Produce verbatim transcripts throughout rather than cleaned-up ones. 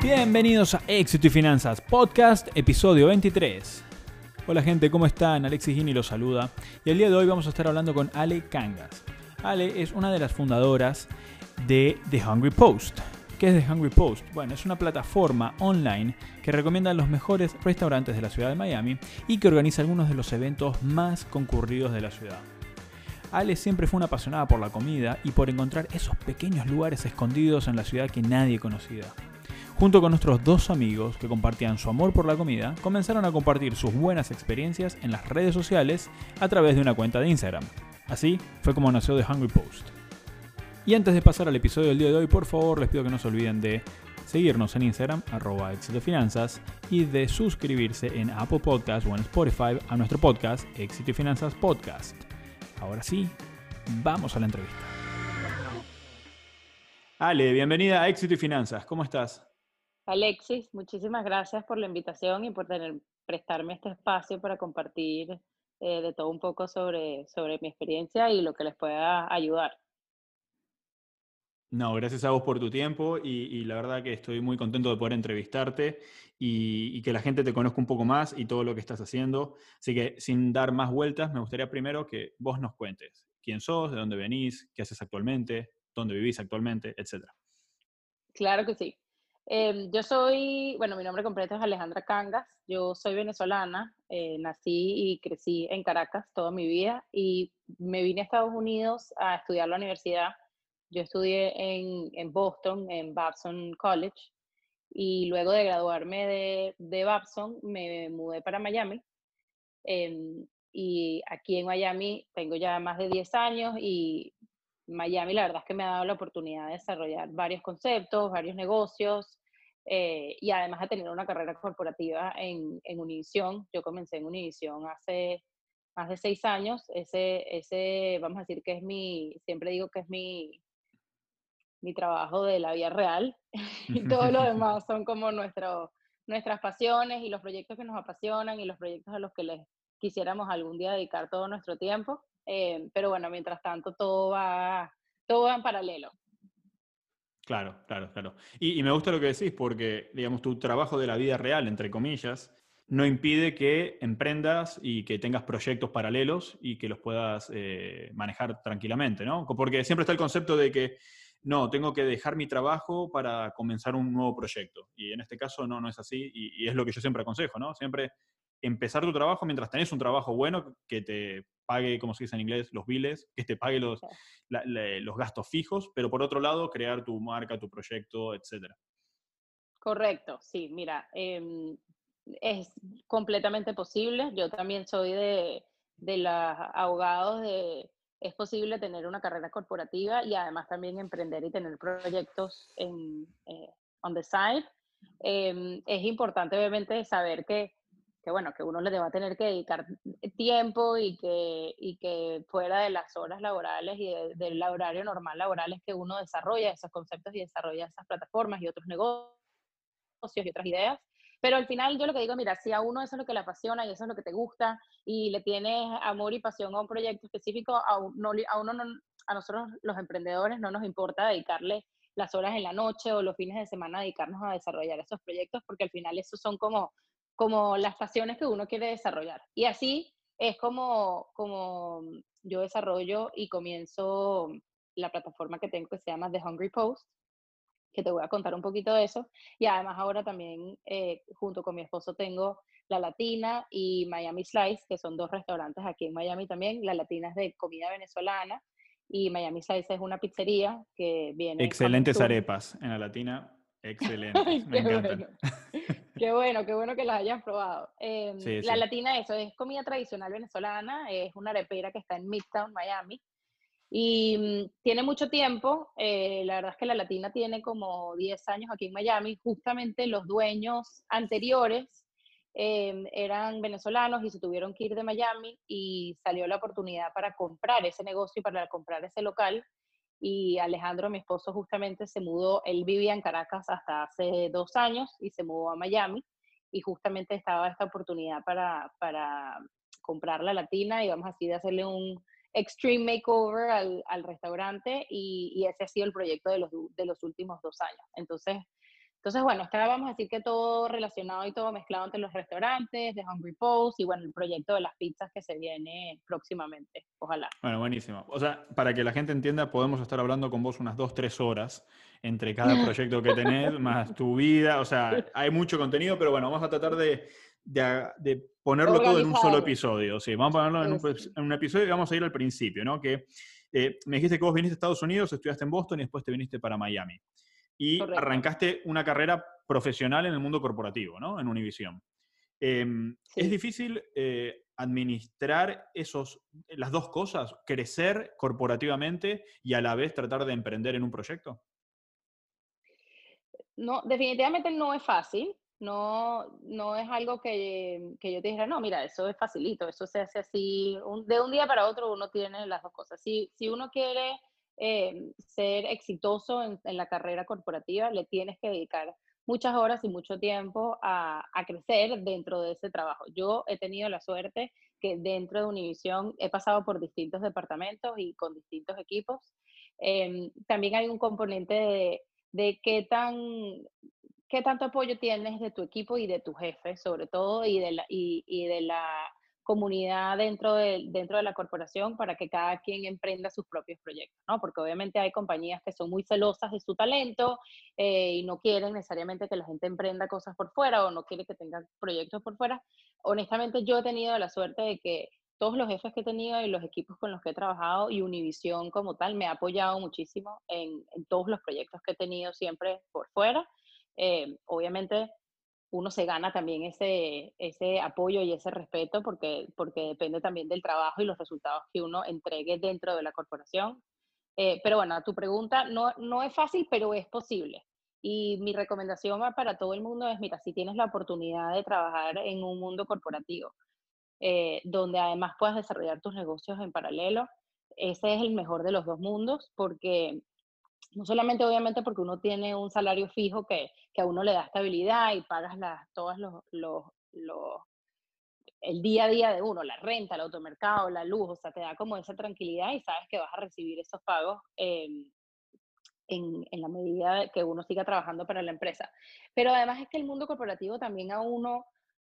Bienvenidos a Éxito y Finanzas Podcast, episodio veintitrés. Hola gente, ¿cómo están? Alexis Gini los saluda y el día de hoy vamos a estar hablando con Ale Cangas. Ale es una de las fundadoras de The Hungry Post. ¿Qué es The Hungry Post? Bueno, es una plataforma online que recomienda los mejores restaurantes de la ciudad de Miami y que organiza algunos de los eventos más concurridos de la ciudad. Ale siempre fue una apasionada por la comida y por encontrar esos pequeños lugares escondidos en la ciudad que nadie conocía. Junto con nuestros dos amigos que compartían su amor por la comida, comenzaron a compartir sus buenas experiencias en las redes sociales a través de una cuenta de Instagram. Así fue como nació The Hungry Post. Y antes de pasar al episodio del día de hoy, por favor les pido que no se olviden de seguirnos en Instagram, arroba Éxito y Finanzas, y de suscribirse en Apple Podcasts o en Spotify a nuestro podcast, Éxito y Finanzas Podcast. Ahora sí, vamos a la entrevista. Ale, bienvenida a Éxito y Finanzas. ¿Cómo estás? Alexis, muchísimas gracias por la invitación y por tener, prestarme este espacio para compartir eh, de todo un poco sobre, sobre mi experiencia y lo que les pueda ayudar. No, gracias a vos por tu tiempo y, y la verdad que estoy muy contento de poder entrevistarte y, y que la gente te conozca un poco más y todo lo que estás haciendo. Así que sin dar más vueltas, me gustaría primero que vos nos cuentes quién sos, de dónde venís, qué haces actualmente, dónde vivís actualmente, etcétera. Claro que sí. Em, yo soy, bueno, mi nombre completo es Alejandra Cangas, yo soy venezolana, eh, nací y crecí en Caracas toda mi vida y me vine a Estados Unidos a estudiar la universidad. Yo estudié en, en Boston, en Babson College, y luego de graduarme de, de Babson me mudé para Miami. Em, y aquí en Miami tengo ya más de diez años y Miami la verdad es que me ha dado la oportunidad de desarrollar varios conceptos, varios negocios eh, y además de tener una carrera corporativa en, en Univision. Yo comencé en Univision hace más de seis años. Ese, ese, vamos a decir que es mi, siempre digo que es mi, mi trabajo de la vida real y todo lo demás son como nuestro, nuestras pasiones y los proyectos que nos apasionan y los proyectos a los que les quisiéramos algún día dedicar todo nuestro tiempo. Eh, pero bueno, mientras tanto todo va, todo va en paralelo. Claro, claro, claro. Y, y me gusta lo que decís porque, digamos, tu trabajo de la vida real, entre comillas, no impide que emprendas y que tengas proyectos paralelos y que los puedas eh, manejar tranquilamente, ¿no? Porque siempre está el concepto de que, no, tengo que dejar mi trabajo para comenzar un nuevo proyecto. Y en este caso no, no es así y, y es lo que yo siempre aconsejo, ¿no? Siempre empezar tu trabajo mientras tenés un trabajo bueno que te pague, como se dice en inglés, los biles, que te pague los, la, la, los gastos fijos, pero por otro lado, crear tu marca, tu proyecto, etcétera. Correcto, sí, mira, em, es completamente posible. Yo también soy de, de los abogados de, es posible tener una carrera corporativa y además también emprender y tener proyectos en, eh, on the side. Em, es importante obviamente saber que, que, bueno, que uno le va a tener que dedicar tiempo y que, y que fuera de las horas laborales y de- del horario normal laboral es que uno desarrolla esos conceptos y desarrolla esas plataformas y otros negocios y otras ideas. Pero al final yo lo que digo, mira, si a uno eso es lo que le apasiona y eso es lo que te gusta y le tienes amor y pasión a un proyecto específico, a, un- no, a uno no, a nosotros los emprendedores no nos importa dedicarle las horas en la noche o los fines de semana dedicarnos a desarrollar esos proyectos porque al final esos son como, como las pasiones que uno quiere desarrollar. Y así es como, como yo desarrollo y comienzo la plataforma que tengo que se llama The Hungry Post, que te voy a contar un poquito de eso. Y además ahora también, eh, junto con mi esposo, tengo La Latina y Miami Slice, que son dos restaurantes aquí en Miami también. La Latina es de comida venezolana y Miami Slice es una pizzería que viene coming Excelentes soon. arepas en la Latina, excelentes, Ay, me qué encantan. bueno. Qué bueno, qué bueno que las hayas probado. Eh, Sí, la sí. Latina, eso es comida tradicional venezolana, es una arepera que está en Midtown, Miami. Y mm, tiene mucho tiempo, eh, la verdad es que la Latina tiene como diez años aquí en Miami. Justamente los dueños anteriores eh, eran venezolanos y se tuvieron que ir de Miami y salió la oportunidad para comprar ese negocio y para comprar ese local. Y Alejandro, mi esposo, justamente se mudó, él vivía en Caracas hasta hace dos años y se mudó a Miami y justamente estaba esta oportunidad para, para comprar la Latina y vamos así de hacerle un extreme makeover al, al restaurante y, y, ese ha sido el proyecto de los, de los últimos dos años. Entonces, Entonces, bueno, está, vamos a decir que todo relacionado y todo mezclado entre los restaurantes, de Hungry Post y bueno, el proyecto de las pizzas que se viene próximamente, ojalá. Bueno, buenísimo. O sea, para que la gente entienda, podemos estar hablando con vos unas dos, tres horas entre cada proyecto que tenés, más tu vida. O sea, hay mucho contenido, pero bueno, vamos a tratar de, de, de ponerlo todo en un solo Organizarlo. episodio. Sí, vamos a ponerlo en un, Es, en un episodio y vamos a ir al principio, ¿no? Que eh, me dijiste que vos viniste a Estados Unidos, estudiaste en Boston y después te viniste para Miami. Y correcto, arrancaste una carrera profesional en el mundo corporativo, ¿no? En Univision. Eh, ¿Es sí. difícil eh, administrar esos, las dos cosas? ¿Crecer corporativamente y a la vez tratar de emprender en un proyecto? No, definitivamente no es fácil, no, no es algo que, que yo te dijera, no, mira, eso es facilito, eso se hace así, un- de un día para otro uno tiene las dos cosas. Si, si uno quiere eh, ser exitoso en, en la carrera corporativa, le tienes que dedicar muchas horas y mucho tiempo a, a crecer dentro de ese trabajo. Yo he tenido la suerte que dentro de Univision he pasado por distintos departamentos y con distintos equipos. Em, también hay un componente de de qué tan qué tanto apoyo tienes de tu equipo y de tu jefe, sobre todo, y de la, y, y de la comunidad dentro de, dentro de la corporación para que cada quien emprenda sus propios proyectos, ¿no? Porque obviamente hay compañías que son muy celosas de su talento eh, y no quieren necesariamente que la gente emprenda cosas por fuera o no quiere que tengan proyectos por fuera. Honestamente, yo he tenido la suerte de que todos los jefes que he tenido y los equipos con los que he trabajado y Univision como tal me ha apoyado muchísimo en, en todos los proyectos que he tenido siempre por fuera. Eh, obviamente uno se gana también ese, ese apoyo y ese respeto porque, porque depende también del trabajo y los resultados que uno entregue dentro de la corporación. Eh, pero bueno, a tu pregunta, no, no es fácil, pero es posible. Y mi recomendación va para todo el mundo es, mira, si tienes la oportunidad de trabajar en un mundo corporativo, eh, donde además puedas desarrollar tus negocios en paralelo, ese es el mejor de los dos mundos, porque no solamente obviamente porque uno tiene un salario fijo que, que a uno le da estabilidad y pagas las, todos los, los, los, el día a día de uno, la renta, el automercado, la luz, o sea, te da como esa tranquilidad y sabes que vas a recibir esos pagos eh, en, en la medida que uno siga trabajando para la empresa. Pero además es que el mundo corporativo también a uno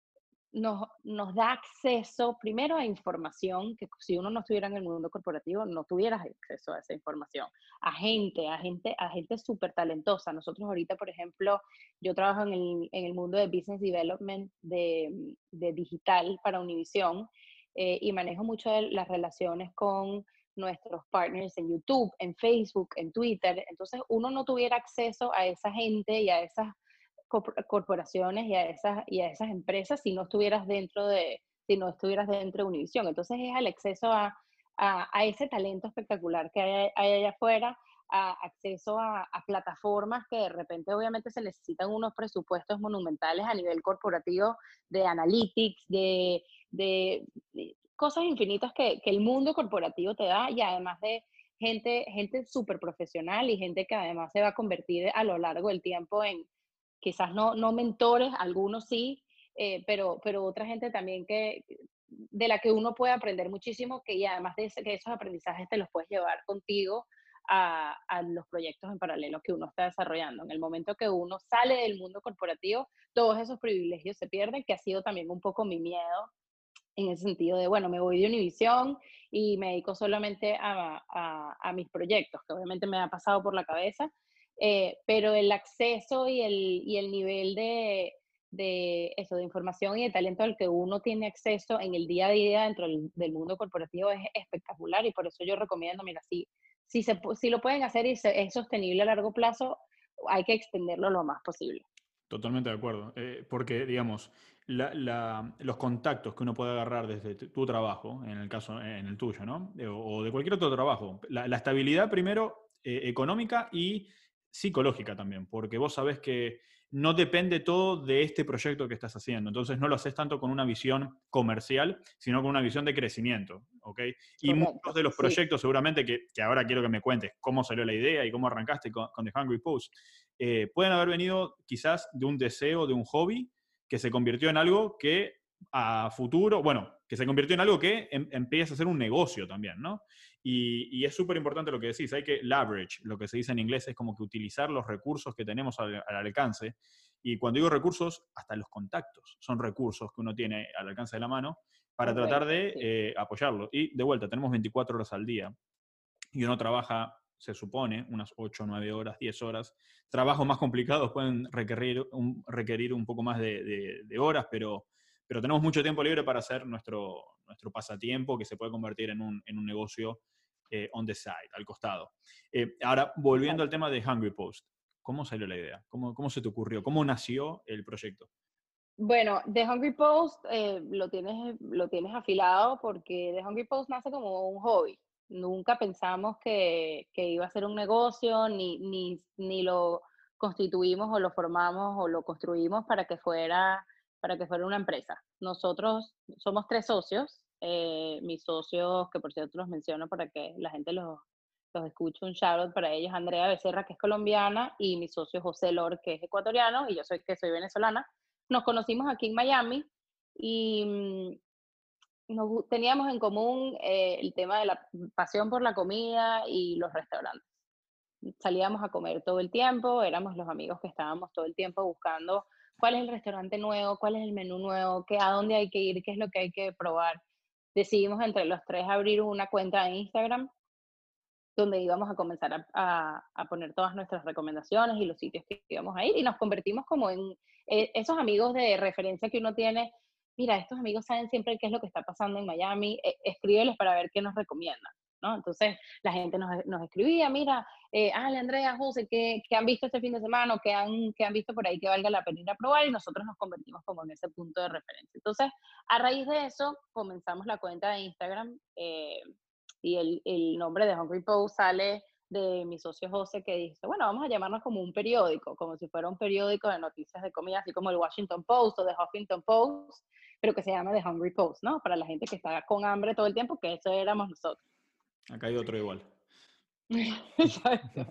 nos, nos da acceso primero a información que si uno no estuviera en el mundo corporativo no tuvieras acceso a esa información, a gente, a gente, a gente súper talentosa. Nosotros ahorita, por ejemplo, yo trabajo en el, en el mundo de Business Development de, de digital para Univision eh, y manejo mucho de las relaciones con nuestros partners en YouTube, en Facebook, en Twitter. Entonces, uno no tuviera acceso a esa gente y a esas corporaciones y a esas, y a esas empresas si no estuvieras dentro de, si no estuvieras dentro de Univision. Entonces es el acceso a, a, a ese talento espectacular que hay, hay allá afuera, a acceso a, a, plataformas que de repente obviamente se necesitan unos presupuestos monumentales a nivel corporativo de analytics, de, de, de cosas infinitas que, que el mundo corporativo te da y además de gente, gente súper profesional y gente que además se va a convertir a lo largo del tiempo en, quizás no, no mentores, algunos sí, eh, pero, pero otra gente también que, de la que uno puede aprender muchísimo, que y además de ese, que esos aprendizajes te los puedes llevar contigo a, a, los proyectos en paralelo que uno está desarrollando. En el momento que uno sale del mundo corporativo, todos esos privilegios se pierden, que ha sido también un poco mi miedo en ese sentido de, bueno, me voy de Univision y me dedico solamente a, a, a mis proyectos, que obviamente me ha pasado por la cabeza, eh, pero el acceso y el, y el nivel de, de, eso, de información y de talento al que uno tiene acceso en el día a día dentro del, del mundo corporativo es espectacular y por eso yo recomiendo, mira, si, si, se, si lo pueden hacer y se, es sostenible a largo plazo, hay que extenderlo lo más posible. Totalmente de acuerdo. Eh, porque, digamos, la- la- los contactos que uno puede agarrar desde tu, tu trabajo, en el caso, en el tuyo, ¿no? Eh, O, o de cualquier otro trabajo. La, la estabilidad primero eh, económica y psicológica también, porque vos sabés que no depende todo de este proyecto que estás haciendo. Entonces no lo haces tanto con una visión comercial, sino con una visión de crecimiento, ¿ok? Y muchos Correcto, de los sí. proyectos, seguramente, que, que ahora quiero que me cuentes cómo salió la idea y cómo arrancaste con, con The Hungry Post, eh, pueden haber venido quizás de un deseo, de un hobby, que se convirtió en algo que a futuro, bueno, que se convirtió en algo que em, empieza a ser un negocio también, ¿no? Y, y es súper importante lo que decís, hay que leverage, lo que se dice en inglés, es como que utilizar los recursos que tenemos al, al alcance. Y cuando digo recursos, hasta los contactos son recursos que uno tiene al alcance de la mano para tratar Correcto, de sí. eh, apoyarlo. Y de vuelta, tenemos veinticuatro horas al día y uno trabaja, se supone, unas ocho, nueve horas, diez horas. Trabajos más complicados pueden requerir un, requerir un poco más de, de, de horas, pero, pero tenemos mucho tiempo libre para hacer nuestro, nuestro pasatiempo que se puede convertir en un, en un negocio eh, on the side, al costado. Eh, ahora, volviendo Exacto. al tema de Hungry Post, ¿cómo salió la idea? ¿Cómo, cómo se te ocurrió? ¿Cómo nació el proyecto? Bueno, The Hungry Post eh, lo tienes, lo tienes afilado porque The Hungry Post nace como un hobby. Nunca pensamos que, que iba a ser un negocio, ni, ni, ni lo constituimos o lo formamos o lo construimos para que fuera, para que fuera una empresa. Nosotros somos tres socios, eh, mis socios, que por cierto los menciono para que la gente los, los escuche, un shout out para ellos, Andrea Becerra, que es colombiana, y mi socio José Lor, que es ecuatoriano, y yo soy que soy venezolana. Nos conocimos aquí en Miami y mm, nos, teníamos en común eh, el tema de la pasión por la comida y los restaurantes. Salíamos a comer todo el tiempo, éramos los amigos que estábamos todo el tiempo buscando cuál es el restaurante nuevo, cuál es el menú nuevo, qué, a dónde hay que ir, qué es lo que hay que probar. Decidimos entre los tres abrir una cuenta de Instagram donde íbamos a comenzar a, a, a, poner todas nuestras recomendaciones y los sitios que íbamos a ir, y nos convertimos como en eh, esos amigos de referencia que uno tiene. Mira, estos amigos saben siempre qué es lo que está pasando en Miami, eh, escríbeles para ver qué nos recomiendan, ¿no? Entonces la gente nos, nos escribía, mira, eh, Ale, Andrea, José, ¿qué, ¿qué han visto este fin de semana? ¿Qué han, ¿Qué han visto por ahí que valga la pena ir a probar? Y nosotros nos convertimos como en ese punto de referencia. Entonces, a raíz de eso, comenzamos la cuenta de Instagram, eh, y el, el nombre de Hungry Post sale de mi socio José, que dice, bueno, vamos a llamarnos como un periódico, como si fuera un periódico de noticias de comida, así como el Washington Post o The Huffington Post, pero que se llama The Hungry Post, ¿no? Para la gente que está con hambre todo el tiempo, que eso éramos nosotros. Acá hay otro igual. Exacto.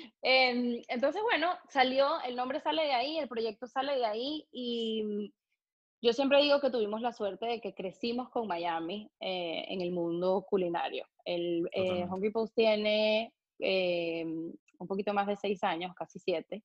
Eh, entonces, bueno, salió, el nombre sale de ahí, el proyecto sale de ahí, y yo siempre digo que tuvimos la suerte de que crecimos con Miami eh, en el mundo culinario. El eh, Totalmente. Hungry Post tiene eh, un poquito más de seis años, casi siete.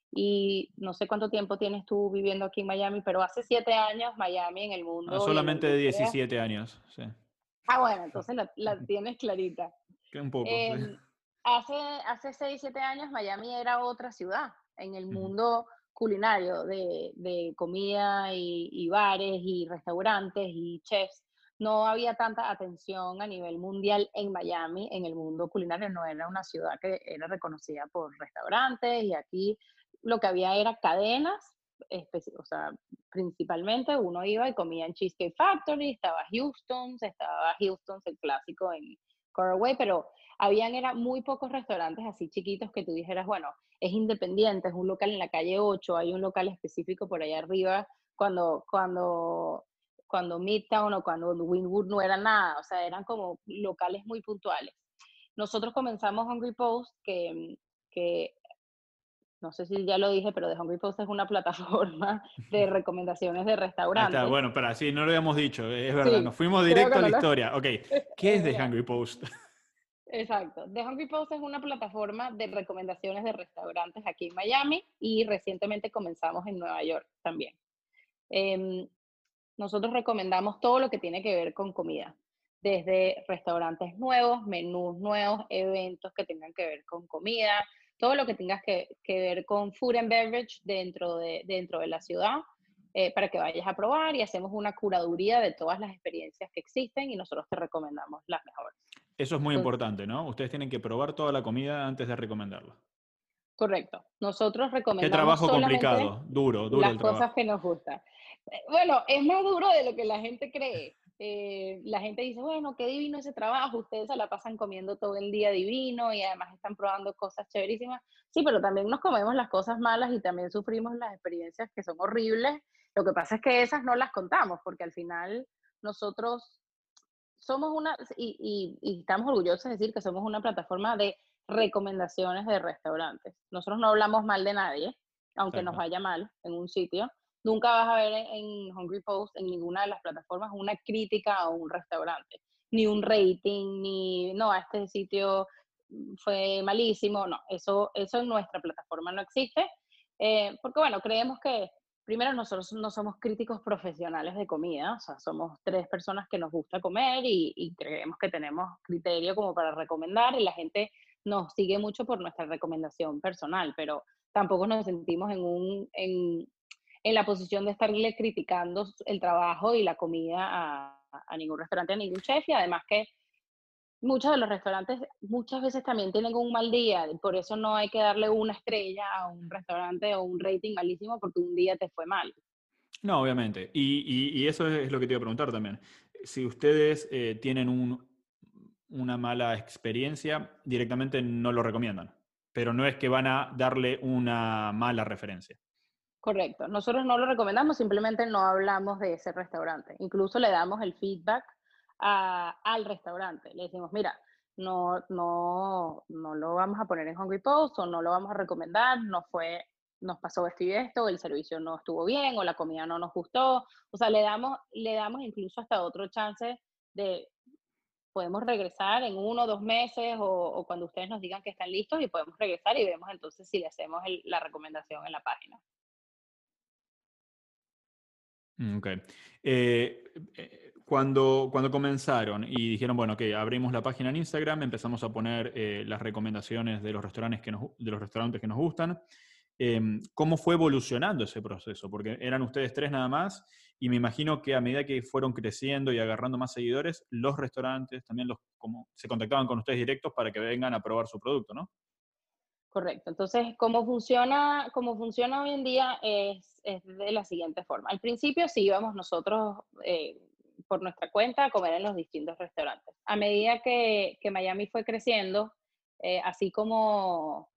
Y no sé cuánto tiempo tienes tú viviendo aquí en Miami, pero hace siete años Miami en el Ah, mundo y en la solamente de industria. diecisiete años, sí. Ah, bueno, entonces la, la tienes clarita. Que un poco, sí. Eh, hace, hace seis siete años Miami era otra ciudad en el Ujú. mundo culinario de, de comida y, y bares y restaurantes y chefs. No había tanta atención a nivel mundial en Miami, en el mundo culinario. No era una ciudad que era reconocida por restaurantes, y aquí lo que había era cadenas, o sea, principalmente uno iba y comía en Cheesecake Factory, estaba Houston's, estaba Houston's, el clásico en Coraway, pero habían era muy pocos restaurantes así chiquitos que tú dijeras, bueno, es independiente, es un local en la calle ocho, hay un local específico por allá arriba, cuando, cuando, cuando Midtown o cuando Wynwood no era nada, o sea, eran como locales muy puntuales. Nosotros comenzamos Hungry Post, que, que no sé si ya lo dije, pero The Hungry Post es una plataforma de recomendaciones de Ahí está, restaurantes. bueno, pero sí, no lo habíamos dicho, es verdad, nos Sí, fuimos creo directo que a la no lo... historia. Ok, ¿qué Es es The verdad. Hungry Post? Exacto. The Hungry Post es una plataforma de recomendaciones de restaurantes aquí en Miami, y recientemente comenzamos en Nueva York también. Eh, Nosotros recomendamos todo lo que tiene que ver con comida, desde restaurantes nuevos, menús nuevos, eventos que tengan que ver con comida, todo lo que tengas que, que ver con food and beverage dentro de, dentro de la ciudad, eh, para que vayas a probar, y hacemos una curaduría de todas las experiencias que existen y nosotros te recomendamos las mejores. Eso es muy Entonces, importante, ¿no? Ustedes tienen que probar toda la comida antes de recomendarla. correcto. Nosotros Qué recomendamos trabajo solamente complicado, duro, duro las el cosas trabajo. que nos gustan. Eh, Bueno, es más duro de lo que la gente cree. Eh, la gente dice, bueno, qué divino ese trabajo, ustedes se la pasan comiendo todo el día divino y además están probando cosas chéverísimas. Sí, pero también nos comemos las cosas malas y también sufrimos las experiencias que son horribles. Lo que pasa es que esas no las contamos, porque al final nosotros somos una, y, y, y estamos orgullosos de decir que somos una plataforma de recomendaciones de restaurantes. Nosotros no hablamos mal de nadie, aunque nos Exacto. vaya mal en un sitio. Nunca vas a ver en, en Hungry Post, en ninguna de las plataformas, una crítica a un restaurante, ni un rating, ni, no, a este sitio fue malísimo, no, eso, eso en nuestra plataforma no existe, eh, porque bueno, creemos que primero nosotros no somos críticos profesionales de comida, o sea, somos tres personas que nos gusta comer y, y creemos que tenemos criterio como para recomendar y la gente nos sigue mucho por nuestra recomendación personal, pero tampoco nos sentimos en, un, en, en la posición de estarle criticando el trabajo y la comida a, a ningún restaurante, a ningún chef, y además que muchos de los restaurantes muchas veces también tienen un mal día, por eso no hay que darle una estrella a un restaurante o un rating malísimo porque un día te fue mal. No, obviamente. Y, y- y eso es lo que te iba a preguntar también. Si ustedes eh, tienen un- una mala experiencia, directamente no lo recomiendan. Pero no es que van a darle una mala referencia. Correcto. Nosotros no lo recomendamos, simplemente no hablamos de ese restaurante. Incluso le damos el feedback a- al restaurante. Le decimos, mira, no, no, no lo vamos a poner en Hungry Post o no lo vamos a recomendar, no fue, nos pasó esto y esto, el servicio no estuvo bien o la comida no nos gustó. O sea, le damos, le damos incluso hasta otro chance de, podemos regresar en uno o dos meses o, o cuando ustedes nos digan que están listos y podemos regresar y vemos entonces si le hacemos el- la recomendación en la página. Mm, ok. Eh, eh, cuando, cuando comenzaron y dijeron, bueno, que abrimos la página en Instagram, empezamos a poner eh, las recomendaciones de los restaurantes que nos, gu- de los restaurantes que nos gustan. eh, ¿Cómo fue evolucionando ese proceso? Porque eran ustedes tres nada más y me imagino que a medida que fueron creciendo y agarrando más seguidores, los restaurantes también los, como, se contactaban con ustedes directos para que vengan a probar su producto, ¿no? Correcto. Entonces, ¿cómo funciona, cómo funciona hoy en día? Es, es de la siguiente forma. Al principio sí íbamos nosotros eh, por nuestra cuenta a comer en los distintos restaurantes. A medida que, que Miami fue creciendo, eh, así como,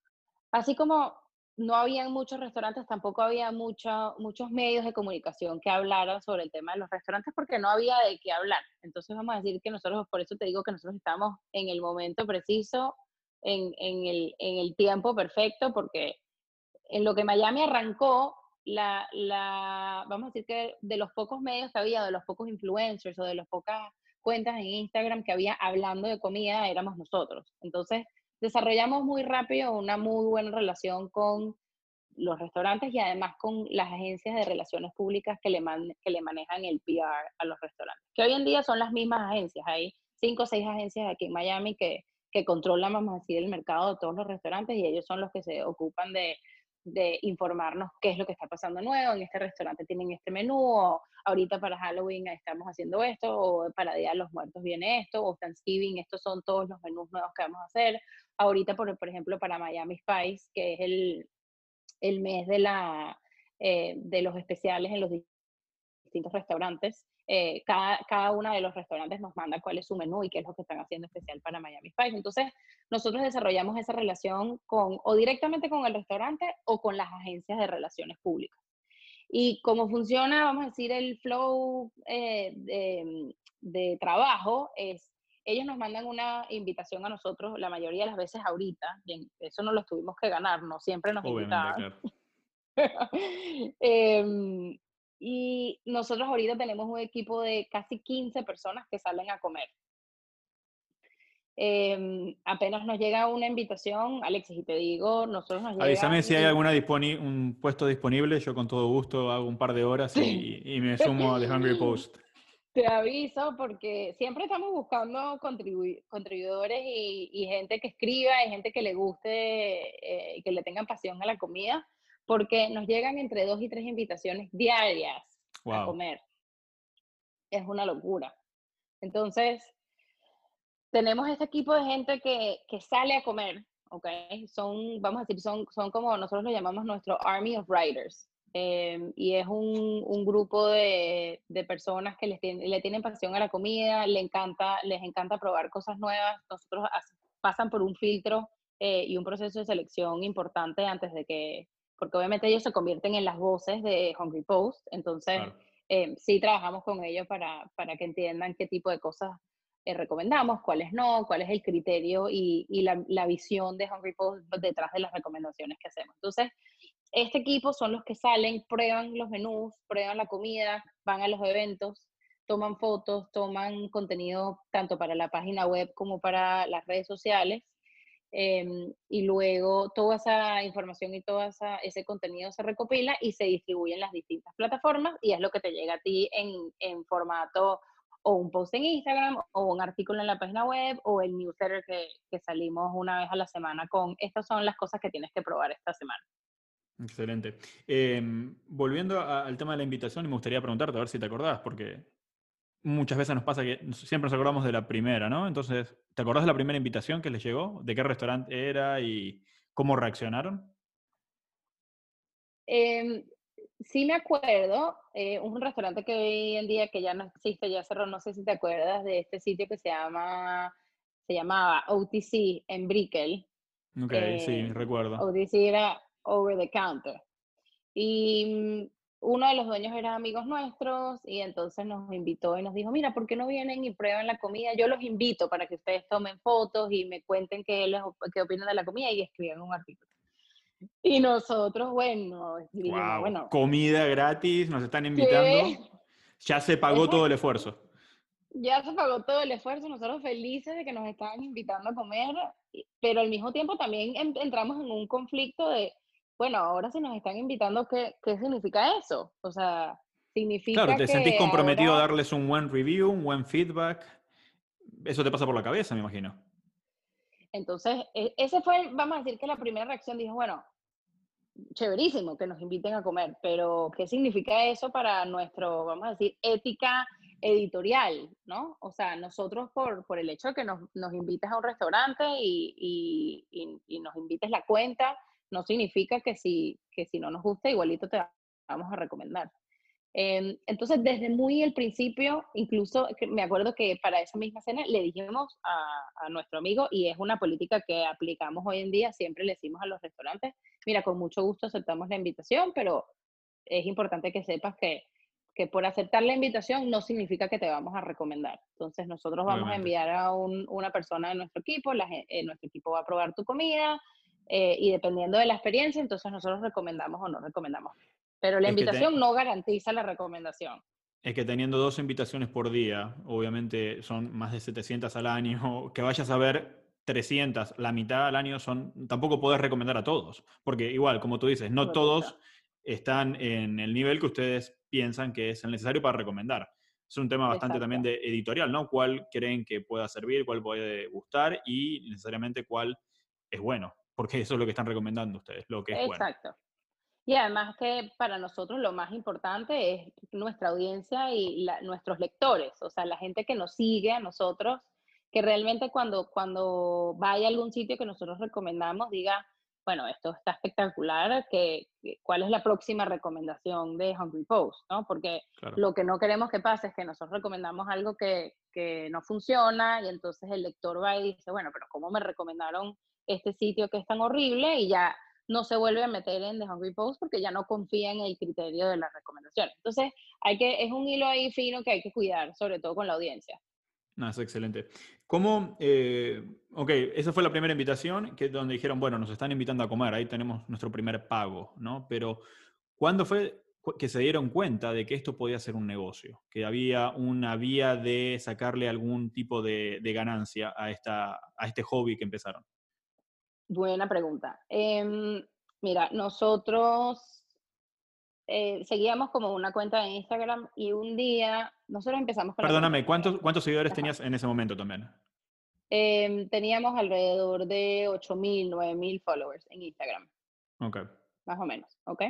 así como no habían muchos restaurantes, tampoco había mucha, muchos medios de comunicación que hablaran sobre el tema de los restaurantes porque no había de qué hablar. Entonces vamos a decir que nosotros, por eso te digo que nosotros estamos en el momento preciso, en, en, el, en el tiempo perfecto, porque en lo que Miami arrancó, la, la, vamos a decir que de los pocos medios que había, de los pocos influencers o de las pocas cuentas en Instagram que había hablando de comida, éramos nosotros. Entonces, desarrollamos muy rápido una muy buena relación con los restaurantes y además con las agencias de relaciones públicas que le, man, que le manejan el P R a los restaurantes, que hoy en día son las mismas agencias. Hay cinco o seis agencias aquí en Miami que, que controlan, vamos a decir, el mercado de todos los restaurantes y ellos son los que se ocupan de, de informarnos qué es lo que está pasando nuevo, en este restaurante tienen este menú, o ahorita para Halloween estamos haciendo esto, o para Día de los Muertos viene esto, o Thanksgiving, estos son todos los menús nuevos que vamos a hacer. Ahorita, por, por ejemplo, para Miami Spice, que es el, el mes de, la, eh, de los especiales en los distintos restaurantes. Eh, cada, cada uno de los restaurantes nos manda cuál es su menú y qué es lo que están haciendo especial para Miami Spice. Entonces, nosotros desarrollamos esa relación con, o directamente con el restaurante o con las agencias de relaciones públicas. Y cómo funciona, vamos a decir, el flow eh, de, de trabajo es, ellos nos mandan una invitación a nosotros, la mayoría de las veces ahorita, y eso no lo tuvimos que ganar, no siempre nos Obviamente, invitaban. claro. eh, y nosotros ahorita tenemos un equipo de casi quince personas que salen a comer. Eh, apenas nos llega una invitación, Alexis, y te digo, nosotros nos llegan Avísame si hay y alguna disponi- un puesto disponible, yo con todo gusto hago un par de horas y, y me sumo a The Hungry Post. te aviso porque siempre estamos buscando contribu contribuidores y, y, gente que escriba y gente que le guste y eh, que le tengan pasión a la comida, porque nos llegan entre dos y tres invitaciones diarias a Wow. comer. Es una locura. Entonces, tenemos este equipo de gente que, que sale a comer, ¿ok? Son, vamos a decir, son, son como nosotros lo llamamos nuestro Army of Writers. Eh, y es un, un grupo de, de, personas que les tiene, le tienen pasión a la comida, le encanta, les encanta probar cosas nuevas. Nosotros pasan por un filtro eh, y un proceso de selección importante antes de que, porque obviamente ellos se convierten en las voces de Hungry Post, entonces Claro. eh, sí trabajamos con ellos para, para que entiendan qué tipo de cosas eh, recomendamos, cuáles no, cuál es el criterio y, y la, la visión de Hungry Post detrás de las recomendaciones que hacemos. Entonces, este equipo son los que salen, prueban los menús, prueban la comida, van a los eventos, toman fotos, toman contenido tanto para la página web como para las redes sociales. em, y luego toda esa información y todo esa, ese contenido se recopila y se distribuye en las distintas plataformas y es lo que te llega a ti en, en formato o un post en Instagram o un artículo en la página web o el newsletter que, que salimos una vez a la semana con estas son las cosas que tienes que probar esta semana. Excelente. Eh, volviendo a- al tema de la invitación, me gustaría preguntarte, a ver si te acordás, porque muchas veces nos pasa que siempre nos acordamos de la primera, ¿no? Entonces, ¿te acordás de la primera invitación que les llegó? ¿De qué restaurante era y cómo reaccionaron? Em, sí me acuerdo, eh, un restaurante que hoy en día que ya no existe, ya cerró, no sé si te acuerdas de este sitio que se llama, se llamaba O T C en Brickell. Ok, sí, eh, recuerdo. O T C era over the counter. Y mm, uno de los dueños era amigos nuestros y entonces nos invitó y nos dijo, mira, ¿por qué no vienen y prueban la comida? Yo los invito para que ustedes tomen fotos y me cuenten qué, les, qué opinan de la comida y escriban un artículo. Y nosotros, bueno, dijimos, Wow, bueno, comida gratis, nos están ¿qué? invitando. Ya se pagó todo el Exacto. esfuerzo. Ya se pagó todo el esfuerzo, nosotros felices de que nos estaban invitando a comer, y- pero al mismo tiempo también en- entramos en un conflicto de, bueno, ahora si nos están invitando, ¿qué, qué significa eso? O sea, Claro, significa te sentís que comprometido a ahora, darles un buen review, un buen feedback. Eso te pasa por la cabeza, me imagino. entonces, e- ese fue, vamos a decir que la primera reacción dijo, bueno, chéverísimo que nos inviten a comer, pero ¿qué significa eso para nuestro, vamos a decir, ética editorial, ¿no? O sea, nosotros por, por el hecho de que nos, nos invites a un restaurante y, y, y, y nos invites la cuenta, no significa que si, que si no nos gusta, igualito te vamos a recomendar. Eh, entonces, desde muy el principio, incluso que me acuerdo que para esa misma cena le dijimos a, a nuestro amigo, y es una política que aplicamos hoy en día, siempre le decimos a los restaurantes, mira, con mucho gusto aceptamos la invitación, pero es importante que sepas que, que por aceptar la invitación no significa que te vamos a recomendar. Entonces, nosotros vamos a Obviamente. enviar a un, una persona de nuestro equipo, la, eh, nuestro equipo va a probar tu comida, eh, y dependiendo de la experiencia, entonces nosotros recomendamos o no recomendamos. Pero la Es que, te- invitación no garantiza la recomendación. es que teniendo dos invitaciones por día, obviamente son más de setecientas al año, que vayas a ver trescientas, la mitad al año son, tampoco podés recomendar a todos, porque igual, como tú dices, no Correcto, todos están en el nivel que ustedes piensan que es el necesario para recomendar. Es un tema bastante también exacto, de editorial, ¿no? ¿Cuál creen que pueda servir, cuál puede gustar y necesariamente cuál es bueno? Porque eso es lo que están recomendando ustedes, lo que es bueno. exacto. Y además que para nosotros lo más importante es nuestra audiencia y la- nuestros lectores, o sea, la gente que nos sigue a nosotros, que realmente cuando, cuando vaya a algún sitio que nosotros recomendamos, diga, bueno, esto está espectacular, que, que- ¿cuál es la próxima recomendación de Hungry Post? ¿No? Porque Claro. lo que no queremos que pase es que nosotros recomendamos algo que, que no funciona y entonces el lector va y dice, bueno, pero ¿cómo me recomendaron este sitio que es tan horrible? Y ya no se vuelve a meter en The Hungry Post porque ya no confía en el criterio de las recomendaciones. Entonces, hay que, es un hilo ahí fino que hay que cuidar, sobre todo con la audiencia. No, es excelente. ¿Cómo? Eh, ok, esa fue la primera invitación, que es donde dijeron, bueno, nos están invitando a comer, ahí tenemos nuestro primer pago, ¿no? Pero, ¿cuándo fue cu- que se dieron cuenta de que esto podía ser un negocio? Que había una vía de sacarle algún tipo de, de ganancia a, esta, a este hobby que empezaron. Buena pregunta. Em, mira, nosotros eh, seguíamos como una cuenta de Instagram y un día, nosotros empezamos con la cuenta de Perdóname, Instagram. ¿cuántos, cuántos seguidores Ajá. tenías en ese momento también? Em, teníamos alrededor de ocho mil, nueve mil followers en Instagram, Ok, más o menos, ¿ok?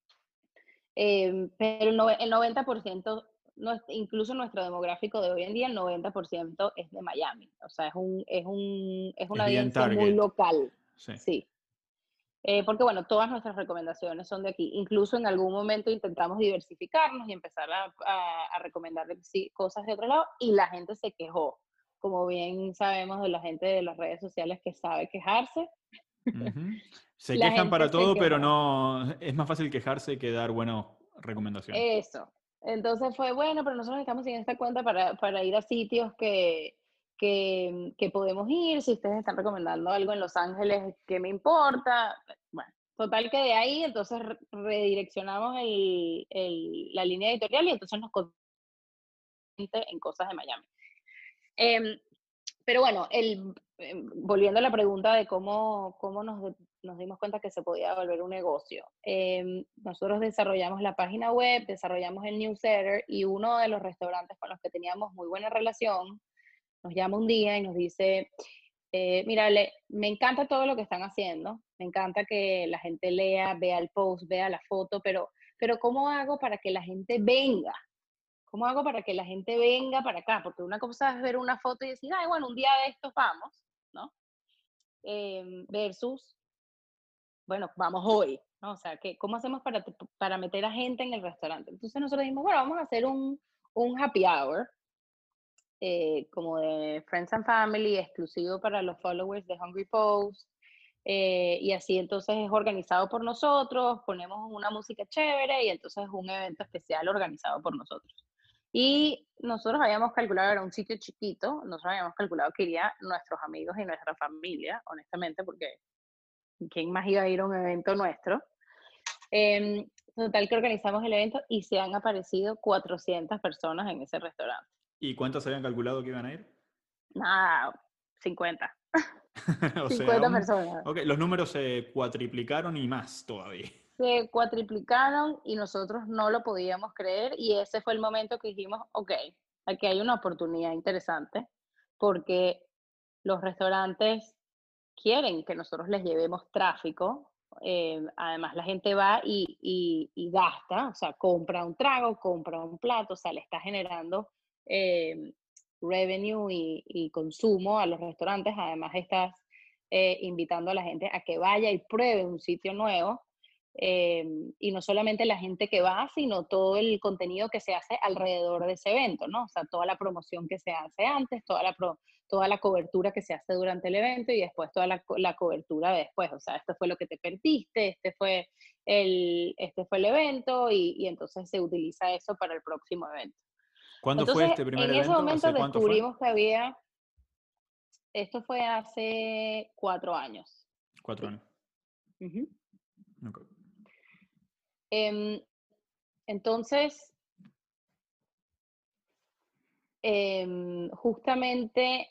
Em, pero el, nove- el noventa por ciento, no, incluso nuestro demográfico de hoy en día, el noventa por ciento es de Miami. O sea, es, un, es, un, es una es bien audiencia muy target, local, sí. sí. Eh, porque, bueno, todas nuestras recomendaciones son de aquí. Incluso en algún momento intentamos diversificarnos y empezar a, a, a recomendar sí, cosas de otro lado y la gente se quejó. Como bien sabemos de la gente de las redes sociales que sabe quejarse, Ujú. Se la quejan gente para se todo, pero quejó. no, es más fácil quejarse que dar buenas recomendaciones. Eso. Entonces fue bueno, pero nosotros estamos en esta cuenta para, para ir a sitios que, que, que podemos ir. Si ustedes están recomendando algo en Los Ángeles, ¿qué me importa? Bueno, Total que de ahí entonces re- redireccionamos el, el- la línea editorial y entonces nos convierte en cosas de Miami. Em, pero bueno, el, em, volviendo a la pregunta de cómo, cómo nos, de- nos dimos cuenta que se podía volver un negocio. Em, nosotros desarrollamos la página web, desarrollamos el newsletter y uno de los restaurantes con los que teníamos muy buena relación nos llama un día y nos dice, eh, mira, le- me encanta todo lo que están haciendo, me encanta que la gente lea, vea el post, vea la foto, pero, pero ¿cómo hago para que la gente venga? ¿Cómo hago para que la gente venga para acá? Porque una cosa es ver una foto y decir, ay, bueno, un día de estos vamos, ¿no? Em, versus, bueno, vamos hoy, ¿no? O sea, que, ¿cómo hacemos para, te- para meter a gente en el restaurante? Entonces nosotros dijimos, bueno, vamos a hacer un, un happy hour, eh, como de Friends and Family, exclusivo para los followers de Hungry Post. Eh, y así entonces es organizado por nosotros, ponemos una música chévere y entonces es un evento especial organizado por nosotros. Y nosotros habíamos calculado, era un sitio chiquito, nosotros habíamos calculado que iría nuestros amigos y nuestra familia, honestamente, porque ¿quién más iba a ir a un evento nuestro? Eh, total que organizamos el evento y se han aparecido cuatrocientas personas en ese restaurante. ¿Y cuántos habían calculado que iban a ir? Nada, cincuenta. O sea, cincuenta un... personas. ok, los números se cuatriplicaron y más todavía. Se cuatriplicaron y nosotros no lo podíamos creer y ese fue el momento que dijimos, ok, aquí hay una oportunidad interesante porque los restaurantes quieren que nosotros les llevemos tráfico. Eh, además, la gente va y, y, y, gasta, o sea, compra un trago, compra un plato, o sea, le está generando eh, revenue y, y, consumo a los restaurantes. Además, estás eh, invitando a la gente a que vaya y pruebe un sitio nuevo. Eh, y no solamente la gente que va, sino todo el contenido que se hace alrededor de ese evento, ¿no? O sea, toda la promoción que se hace antes, toda la, pro, toda la cobertura que se hace durante el evento y después toda la, la cobertura de después. O sea, esto fue lo que te perdiste, este fue el, este fue el evento y, y entonces se utiliza eso para el próximo evento. ¿Cuándo fue Entonces, este primer en ese evento? momento ¿Hace cuánto fue? descubrimos que había, esto fue hace cuatro años. Cuatro Sí. años. Uh-huh. Okay. Eh, entonces, eh, justamente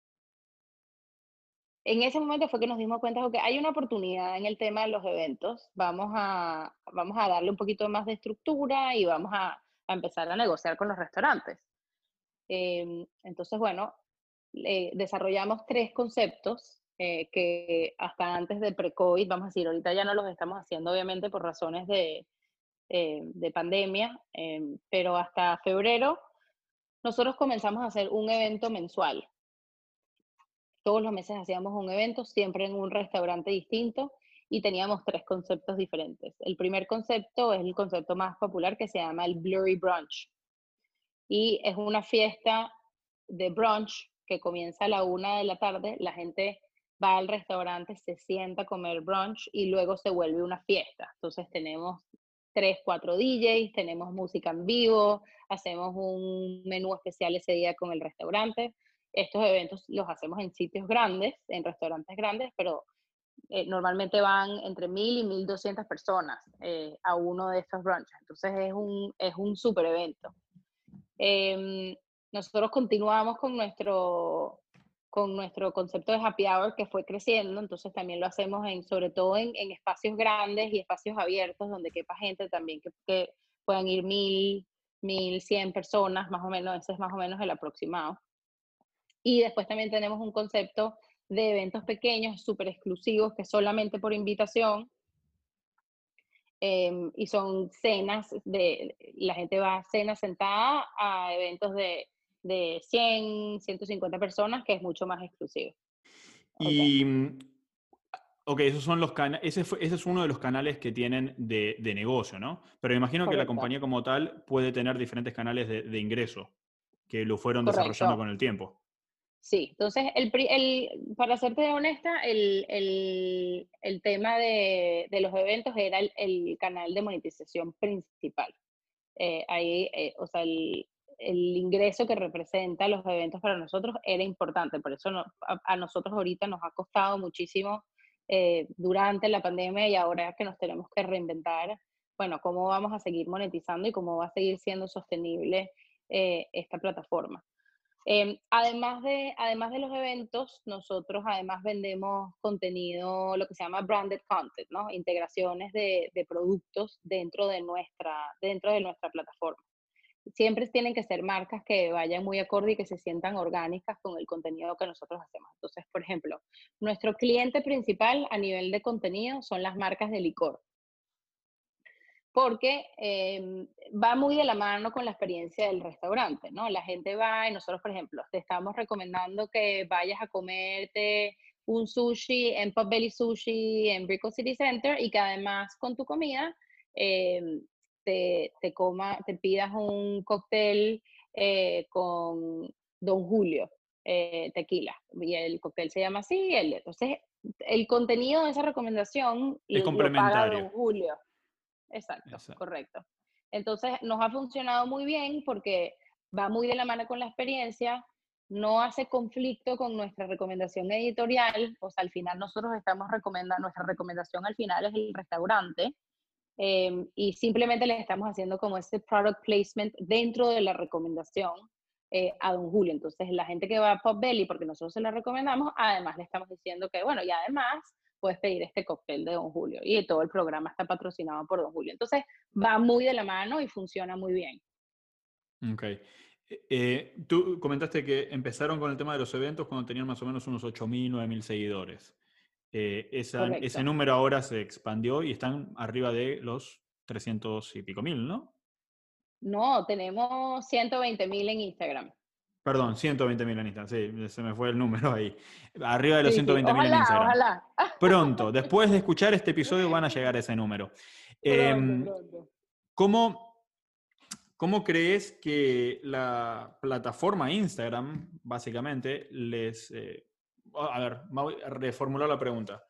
en ese momento fue que nos dimos cuenta de que hay una oportunidad en el tema de los eventos, vamos a, vamos a darle un poquito más de estructura y vamos a, a empezar a negociar con los restaurantes. Eh, entonces, bueno, eh, desarrollamos tres conceptos eh, que hasta antes de pre-COVID, vamos a decir, ahorita ya no los estamos haciendo obviamente por razones de, eh, de pandemia, eh, pero hasta febrero nosotros comenzamos a hacer un evento mensual. Todos los meses hacíamos un evento, siempre en un restaurante distinto, y teníamos tres conceptos diferentes. El primer concepto es el concepto más popular que se llama el Blurry Brunch. Y es una fiesta de brunch que comienza a la una de la tarde. La gente va al restaurante, se sienta a comer brunch y luego se vuelve una fiesta. Entonces tenemos tres, cuatro D Js, tenemos música en vivo, hacemos un menú especial ese día con el restaurante. Estos eventos los hacemos en sitios grandes, en restaurantes grandes, pero eh, normalmente van entre mil y mil doscientas personas eh, a uno de estos brunches. Entonces es un, es un super evento. Eh, nosotros continuamos con nuestro, con nuestro concepto de happy hour que fue creciendo, entonces también lo hacemos en, sobre todo en, en espacios grandes y espacios abiertos donde quepa gente también que, que puedan ir mil, mil cien personas, más o menos, ese es más o menos el aproximado. Y después también tenemos un concepto de eventos pequeños, súper exclusivos, que solamente por invitación, eh, y son cenas, de, la gente va a cenas sentada a eventos de, de cien, ciento cincuenta personas, que es mucho más exclusivo. Okay. Y, mm, ok, esos son los cana ese, fue, ese es uno de los canales que tienen de, de negocio, ¿no? Pero imagino que la Correcto. compañía como tal puede tener diferentes canales de, de ingreso que lo fueron desarrollando Correcto. con el tiempo. Sí, entonces, el, el, para serte honesta, el, el, el tema de, de, los eventos era el, el canal de monetización principal. Eh, ahí, eh, o sea, el, el ingreso que representa los eventos para nosotros era importante, por eso no, a, a nosotros ahorita nos ha costado muchísimo eh, durante la pandemia y ahora que nos tenemos que reinventar, bueno, cómo vamos a seguir monetizando y cómo va a seguir siendo sostenible eh, esta plataforma. Eh, además, de, además de los eventos, nosotros además vendemos contenido, lo que se llama branded content, ¿no? Integraciones de, de productos dentro de, nuestra, dentro de nuestra plataforma. Siempre tienen que ser marcas que vayan muy acorde y que se sientan orgánicas con el contenido que nosotros hacemos. Entonces, por ejemplo, nuestro cliente principal a nivel de contenido son las marcas de licor, porque eh, va muy de la mano con la experiencia del restaurante, ¿no? La gente va y nosotros, por ejemplo, te estamos recomendando que vayas a comerte un sushi en Potbelly Sushi en Brickell City Center y que además con tu comida eh, te, te, coma, te pidas un cóctel eh, con Don Julio, eh, tequila, y el cóctel se llama así, el, entonces el contenido de esa recomendación Es lo paga complementario. Don Julio. Exacto, Exacto. correcto. Entonces, nos ha funcionado muy bien porque va muy de la mano con la experiencia, no hace conflicto con nuestra recomendación editorial, o sea, al final nosotros estamos recomendando, nuestra recomendación al final es el restaurante, eh, y simplemente le estamos haciendo como ese product placement dentro de la recomendación eh, a Don Julio. Entonces, la gente que va a Potbelly, porque nosotros se la recomendamos, además le estamos diciendo que, bueno, y además puedes pedir este cóctel de Don Julio. Y todo el programa está patrocinado por Don Julio. Entonces, va muy de la mano y funciona muy bien. Ok. Eh, tú comentaste que empezaron con el tema de los eventos cuando tenían más o menos unos ocho mil, nueve mil seguidores. Eh, esa, ese Correcto. número ahora se expandió y están arriba de los trescientos y pico mil, ¿no? No, tenemos ciento veinte mil en Instagram. Perdón, ciento veinte mil en Instagram, sí, se me fue el número ahí. Arriba de los Sí, ciento sí, veinte mil en ojalá, Instagram. ojalá. Pronto, después de escuchar este episodio van a llegar a ese número. Pronto, Eh, pronto. ¿cómo, ¿Cómo crees que la plataforma Instagram, básicamente, les... Eh, a ver, voy a reformular la pregunta.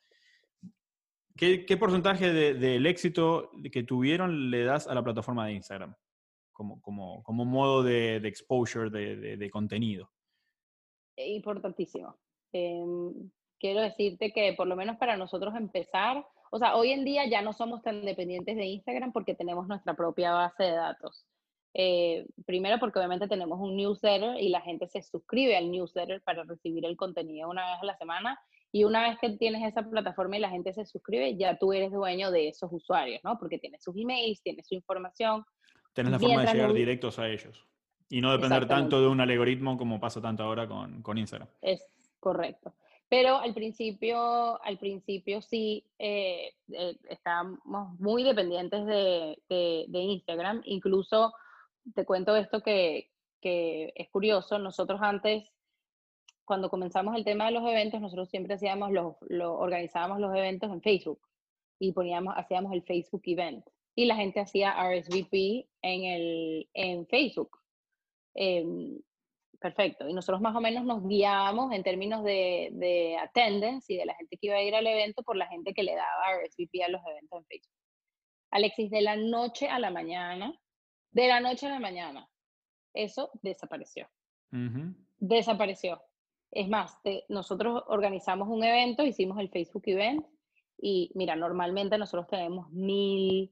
¿Qué, qué porcentaje de, del éxito que tuvieron le das a la plataforma de Instagram? Como, como, como modo de, de exposure de, de, de contenido. Importantísimo. Eh, quiero decirte que por lo menos para nosotros empezar, o sea, hoy en día ya no somos tan dependientes de Instagram porque tenemos nuestra propia base de datos. Eh, primero porque obviamente tenemos un newsletter y la gente se suscribe al newsletter para recibir el contenido una vez a la semana. Y una vez que tienes esa plataforma y la gente se suscribe, ya tú eres dueño de esos usuarios, ¿no? Porque tienes sus emails, tienes su información. Tenés la forma de Mientras llegar no... directos a ellos. Y no depender tanto Exactamente. de un algoritmo como pasa tanto ahora con, con Instagram. Es correcto. Pero al principio, al principio sí eh, eh, estábamos muy dependientes de, de, de Instagram. Incluso te cuento esto que, que es curioso. Nosotros antes, cuando comenzamos el tema de los eventos, nosotros siempre hacíamos los, lo, organizábamos los eventos en Facebook y poníamos, hacíamos el Facebook Event. Y la gente hacía R S V P en, el, en Facebook. Eh, Perfecto. Y nosotros más o menos nos guiábamos en términos de, de attendance y de la gente que iba a ir al evento por la gente que le daba R S V P a los eventos en Facebook. Alexis, de la noche a la mañana, de la noche a la mañana, eso desapareció. Uh-huh. Desapareció. Es más, te, nosotros organizamos un evento, hicimos el Facebook Event y mira, normalmente nosotros tenemos mil,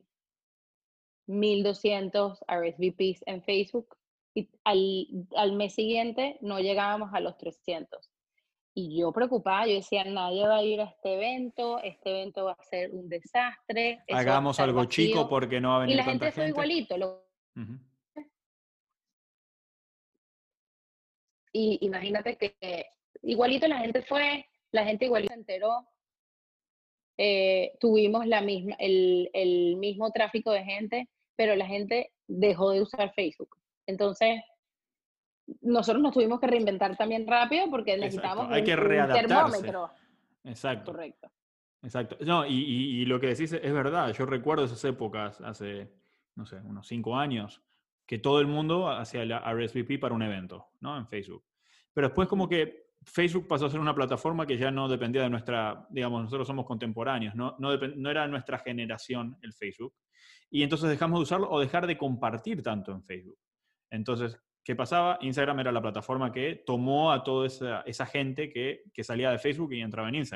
mil doscientos R S V Ps en Facebook y al, al mes siguiente no llegábamos a los trescientos. Y yo preocupada, yo decía, nadie va a ir a este evento, este evento va a ser un desastre, eso va a Hagamos estar algo chico vacío. porque no va a Y venir la tanta gente fue gente. igualito. Lo, Uh-huh. y imagínate que igualito la gente fue, la gente igualito se enteró, eh, tuvimos la misma, el, el mismo tráfico de gente, pero la gente dejó de usar Facebook. Entonces, nosotros nos tuvimos que reinventar también rápido porque Exacto, necesitamos hay un, que un readaptarse. termómetro. Exacto, Correcto. exacto. No, y, y, y lo que decís es verdad. Yo recuerdo esas épocas, hace, no sé, unos cinco años, que todo el mundo hacía la R S V P para un evento, ¿no? En Facebook. Pero después como Uh-huh. que Facebook pasó a ser una plataforma que ya no dependía de nuestra, digamos, nosotros somos contemporáneos, no, no, depend, no era nuestra generación el Facebook. Y entonces dejamos de usarlo o dejar de compartir tanto en Facebook. Entonces, ¿qué pasaba? Instagram era la plataforma que tomó a toda esa, esa gente que, que salía de Facebook y entraba en Instagram.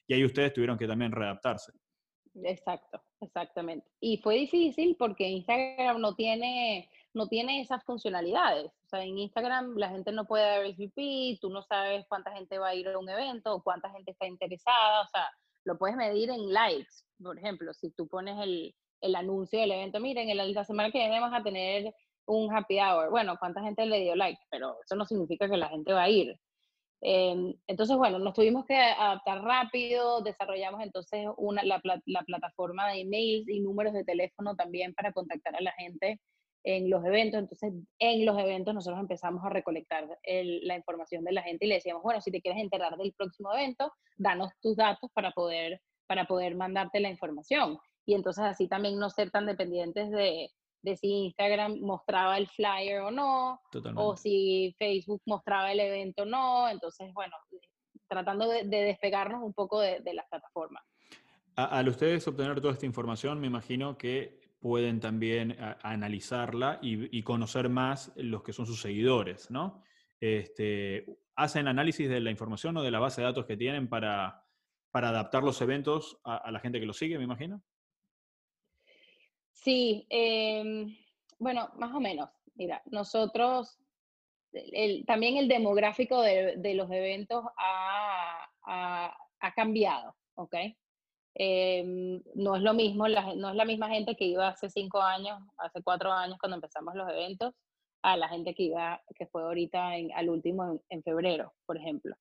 y ahí ustedes tuvieron que también readaptarse. Exacto, exactamente. Y fue difícil porque Instagram no tiene, no tiene esas funcionalidades. O sea, en Instagram la gente no puede R S V P, tú no sabes cuánta gente va a ir a un evento o cuánta gente está interesada. O sea, lo puedes medir en likes. Por ejemplo, si tú pones el, el anuncio del evento, miren, el- la semana que viene vamos a tener un happy hour. Bueno, ¿cuánta gente le dio like? Pero eso no significa que la gente va a ir. Eh, entonces, bueno, nos tuvimos que adaptar rápido, desarrollamos entonces una, la, pla- la plataforma de emails y números de teléfono también para contactar a la gente en los eventos. Entonces, en los eventos nosotros empezamos a recolectar el- la información de la gente y le decíamos, bueno, si te quieres enterar del próximo evento, danos tus datos para poder, para poder mandarte la información. Y entonces así también no ser tan dependientes de, de si Instagram mostraba el flyer o no, o Totalmente. si Facebook mostraba el evento o no. Entonces, bueno, tratando de, de despegarnos un poco de, de las plataformas. A- Al ustedes obtener toda esta información, me imagino que pueden también a- analizarla y, y conocer más los que son sus seguidores, ¿no? Este, ¿hacen análisis de la información o de la base de datos que tienen para, para adaptar los eventos a, a la gente que los sigue, me imagino? Sí, eh, bueno, más o menos. Mira, nosotros, el, también el demográfico de, de los eventos ha, ha, ha cambiado, ¿ok? Eh, no es lo mismo, la, no es la misma gente que iba hace cinco años, hace cuatro años cuando empezamos los eventos, a la gente que iba, que fue ahorita en, al último en, en febrero, por ejemplo.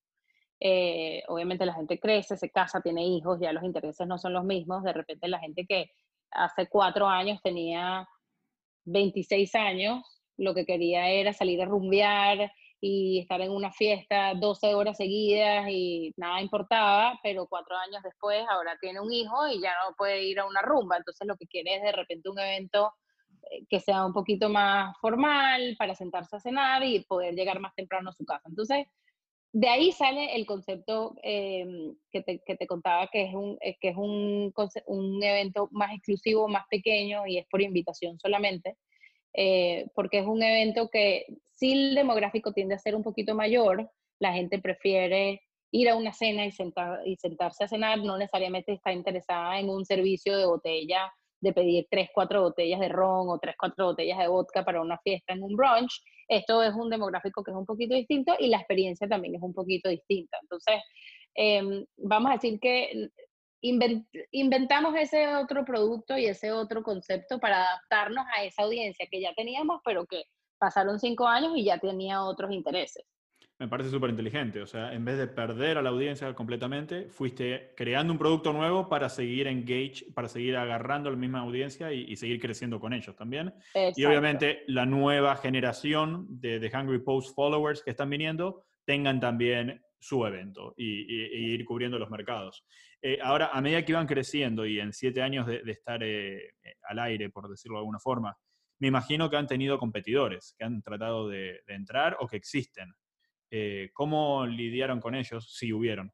Eh, obviamente la gente crece, se casa, tiene hijos, ya los intereses no son los mismos. De repente la gente que hace cuatro años tenía veintiséis años, lo que quería era salir a rumbear y estar en una fiesta doce horas seguidas y nada importaba, pero cuatro años después ahora tiene un hijo y ya no puede ir a una rumba. Entonces lo que quiere es de repente un evento eh, que sea un poquito más formal para sentarse a cenar y poder llegar más temprano a su casa. Entonces, de ahí sale el concepto eh, que, te, que, te, contaba, que es, un, eh, que es un, un, evento más exclusivo, más pequeño y es por invitación solamente, eh, porque es un evento que si el demográfico tiende a ser un poquito mayor, la gente prefiere ir a una cena y, sentar, y sentarse a cenar, no necesariamente está interesada en un servicio de botella, de pedir tres, cuatro botellas de ron o tres, cuatro botellas de vodka para una fiesta en un brunch. Esto es un demográfico que es un poquito distinto y la experiencia también es un poquito distinta. Entonces, eh, vamos a decir que invent, inventamos ese otro producto y ese otro concepto para adaptarnos a esa audiencia que ya teníamos, pero que pasaron cinco años y ya tenía otros intereses. Me parece súper inteligente. O sea, en vez de perder a la audiencia completamente, fuiste creando un producto nuevo para seguir engage, para seguir agarrando la misma audiencia y, y seguir creciendo con ellos también. Y Exacto. obviamente la nueva generación de, de Hungry Post followers que están viniendo tengan también su evento y, y- y ir cubriendo los mercados. Eh, ahora, a medida que iban creciendo y en siete años de, de estar eh, al aire, por decirlo de alguna forma, me imagino que han tenido competidores que han tratado de, de entrar o que existen. Eh, ¿cómo lidiaron con ellos, si hubieron?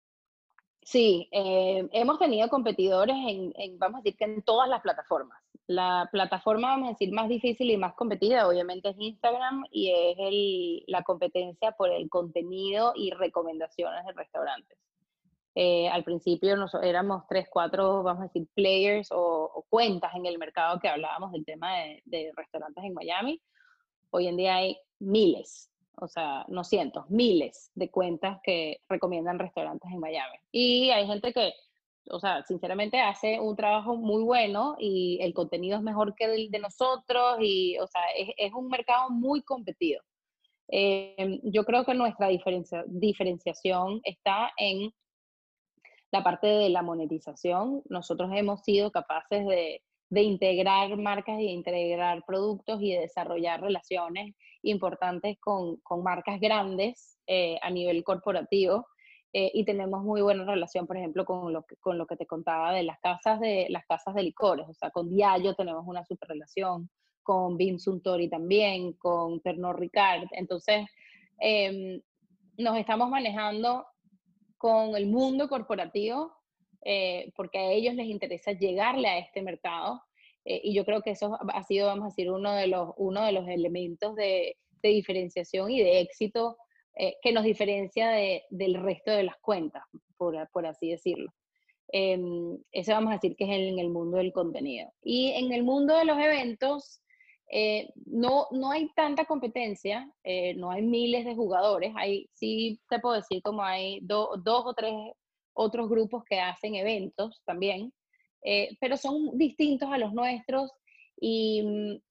Sí, eh, hemos tenido competidores en, en, vamos a decir que en todas las plataformas. La plataforma, vamos a decir, más difícil y más competida, obviamente, es Instagram y es el, la competencia por el contenido y recomendaciones de restaurantes. Eh, al principio nos, éramos tres, cuatro, vamos a decir, players o, o, cuentas en el mercado que hablábamos del tema de, de restaurantes en Miami. Hoy en día hay miles, o sea, no cientos, miles de cuentas que recomiendan restaurantes en Miami. Y hay gente que, o sea, sinceramente hace un trabajo muy bueno y el contenido es mejor que el de nosotros y, o sea, es, es un mercado muy competido. Eh, yo creo que nuestra diferencia, diferenciación está en la parte de la monetización. Nosotros hemos sido capaces de, de integrar marcas y de integrar productos y de desarrollar relaciones importantes con, con marcas grandes eh, a nivel corporativo. Eh, y tenemos muy buena relación, por ejemplo, con lo, que, con lo que te contaba de las casas de, las casas de licores. O sea, con Diageo tenemos una super relación, con Beam Suntory también, con Pernod Ricard. Entonces, eh, nos estamos manejando con el mundo corporativo, eh, porque a ellos les interesa llegarle a este mercado. Eh, y yo creo que eso ha sido, vamos a decir, uno de los, uno de los elementos de, de diferenciación y de éxito eh, que nos diferencia de, del resto de las cuentas. por, por así decirlo. Eh, Ese vamos a decir que es en el mundo del contenido. Y en el mundo de los eventos, eh, no, no hay tanta competencia, eh, no hay miles de jugadores, hay, sí te puedo decir como hay do, dos o tres otros grupos que hacen eventos también, eh, pero son distintos a los nuestros y mm,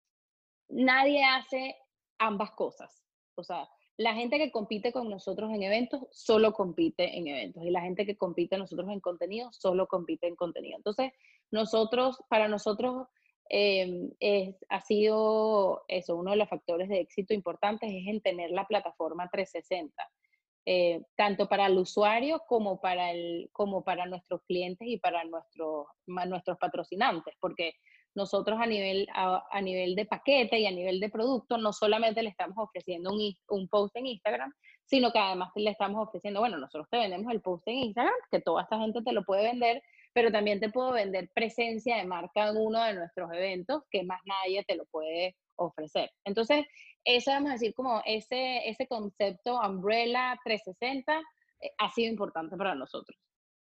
nadie hace ambas cosas. O sea, la gente que compite con nosotros en eventos solo compite en eventos y la gente que compite nosotros en contenido solo compite en contenido. Entonces, nosotros, para nosotros, eh, es, ha sido eso, uno de los factores de éxito importantes es en tener la plataforma trescientos sesenta, eh, tanto para el usuario como para, el, como para nuestros clientes y para nuestros, nuestros patrocinantes, porque nosotros a nivel, a, a nivel de paquete y a nivel de producto, no solamente le estamos ofreciendo un, un post en Instagram, sino que además le estamos ofreciendo, bueno, nosotros te vendemos el post en Instagram, que toda esta gente te lo puede vender, pero también te puedo vender presencia de marca en uno de nuestros eventos, que más nadie te lo puede ofrecer. Entonces, eso vamos a decir como ese, ese concepto umbrella trescientos sesenta eh, ha sido importante para nosotros.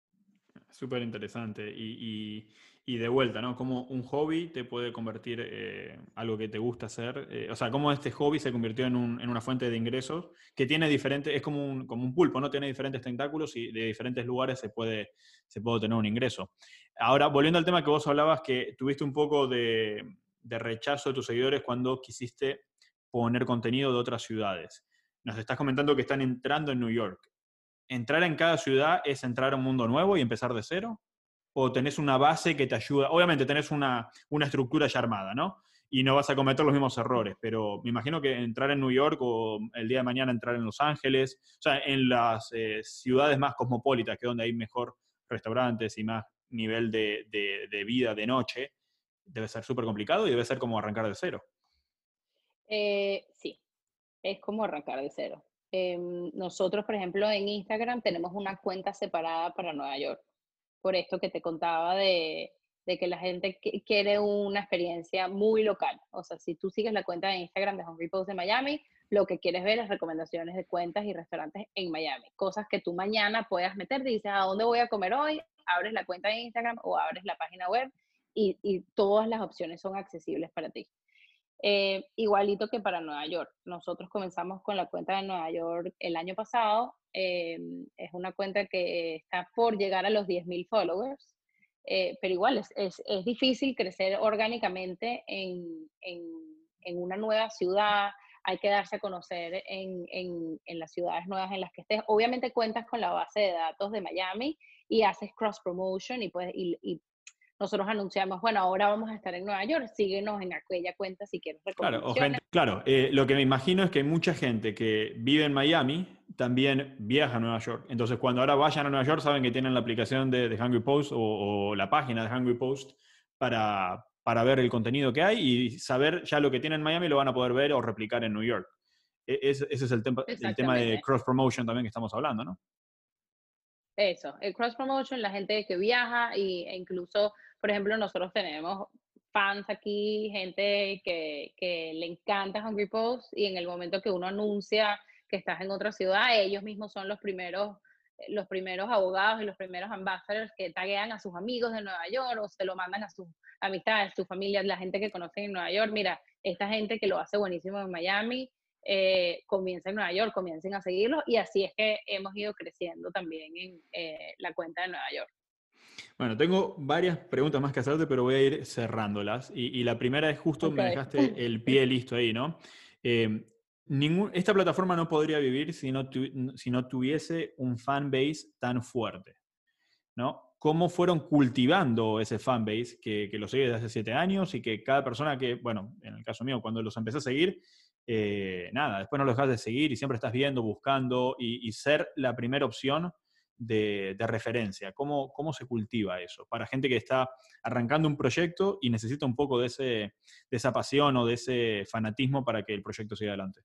Súper interesante. Y, y, y de vuelta, ¿no? Cómo un hobby te puede convertir eh, algo que te gusta hacer. Eh, o sea, cómo este hobby se convirtió en, un, en una fuente de ingresos que tiene diferentes, es como un, como un pulpo, ¿no? Tiene diferentes tentáculos y de diferentes lugares se puede, se puede tener un ingreso. Ahora, volviendo al tema que vos hablabas, que tuviste un poco de, de rechazo de tus seguidores cuando quisiste poner contenido de otras ciudades. Nos estás comentando que están entrando en New York. ¿Entrar en cada ciudad es entrar a un mundo nuevo y empezar de cero? ¿O tenés una base que te ayuda? Obviamente tenés una, una estructura ya armada, ¿no? Y no vas a cometer los mismos errores, pero me imagino que entrar en New York o el día de mañana entrar en Los Ángeles, o sea, en las eh, ciudades más cosmopolitas, que es donde hay mejor restaurantes y más nivel de, de, de vida de noche, debe ser súper complicado y debe ser como arrancar de cero. Eh, sí, es como arrancar de cero. Eh, nosotros, por ejemplo, en Instagram tenemos una cuenta separada para Nueva York, por esto que te contaba de, de que la gente qu- quiere una experiencia muy local. O sea, si tú sigues la cuenta de Instagram de Hungry Post de Miami, lo que quieres ver es recomendaciones de cuentas y restaurantes en Miami. Cosas que tú mañana puedas meter, dices, ¿a dónde voy a comer hoy? Abres la cuenta de Instagram o abres la página web y, y todas las opciones son accesibles para ti. Eh, igualito que para Nueva York. Nosotros comenzamos con la cuenta de Nueva York el año pasado. Eh, es una cuenta que está por llegar a los diez mil followers, eh, pero igual es, es, es, difícil crecer orgánicamente en, en, en, una nueva ciudad. Hay que darse a conocer en, en, en las ciudades nuevas en las que estés. Obviamente cuentas con la base de datos de Miami y haces cross promotion y, pues, y, y nosotros anunciamos, bueno, ahora vamos a estar en Nueva York, síguenos en aquella cuenta si quieres Claro, o gente, recomendaciones. claro, eh, lo que me imagino es que hay mucha gente que vive en Miami también viaja a Nueva York. Entonces, cuando ahora vayan a Nueva York, saben que tienen la aplicación de, de Hungry Post o, o la página de Hungry Post para, para ver el contenido que hay y saber ya lo que tienen en Miami lo van a poder ver o replicar en New York. E- es- ese es el, tema el tema de Exactamente. cross promotion también que estamos hablando, ¿no? Eso, el cross promotion, la gente que viaja y, e incluso, por ejemplo, nosotros tenemos fans aquí, gente que, que le encanta Hungry Post y en el momento que uno anuncia que estás en otra ciudad, ellos mismos son los primeros, los primeros abogados y los primeros ambassadors que taguean a sus amigos de Nueva York o se lo mandan a sus amistades, su familia, la gente que conocen en Nueva York. Mira, esta gente que lo hace buenísimo en Miami, eh, comienza en Nueva York, comiencen a seguirlo y así es que hemos ido creciendo también en eh, la cuenta de Nueva York. Bueno, tengo varias preguntas más que hacerte, pero voy a ir cerrándolas. Y, y la primera es justo, Ok. me dejaste el pie listo ahí, ¿no? Eh, ningún, esta plataforma no podría vivir si no, tu, si no tuviese un fanbase tan fuerte, ¿no? ¿Cómo fueron cultivando ese fanbase que, que lo sigue desde hace siete años y que cada persona que, bueno, en el caso mío, cuando los empecé a seguir, eh, nada, después no los dejas de seguir y siempre estás viendo, buscando y, y ser la primera opción de, de referencia? ¿Cómo, ¿Cómo se cultiva eso? Para gente que está arrancando un proyecto y necesita un poco de, ese, de esa pasión o de ese fanatismo para que el proyecto siga adelante.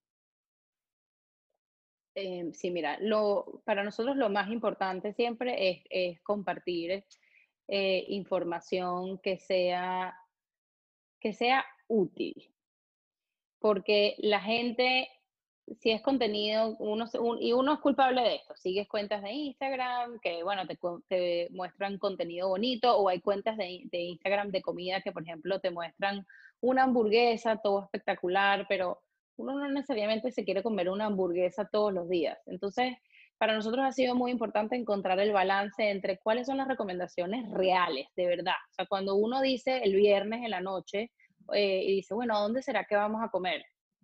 Eh, sí, mira, lo, para nosotros lo más importante siempre es, es compartir eh, información que sea, que sea útil, porque la gente si es contenido, uno, se- un- y uno es culpable de esto. Sigues cuentas de Instagram que, bueno, te, cu- te muestran contenido bonito, o hay cuentas de, de Instagram de comida que, por ejemplo, te muestran una hamburguesa, todo espectacular, pero uno no necesariamente se quiere comer una hamburguesa todos los días. Entonces, para nosotros ha sido muy importante encontrar el balance entre cuáles son las recomendaciones reales, de verdad. O sea, cuando uno dice el viernes en la noche eh, y dice, bueno, ¿a dónde será que vamos a comer?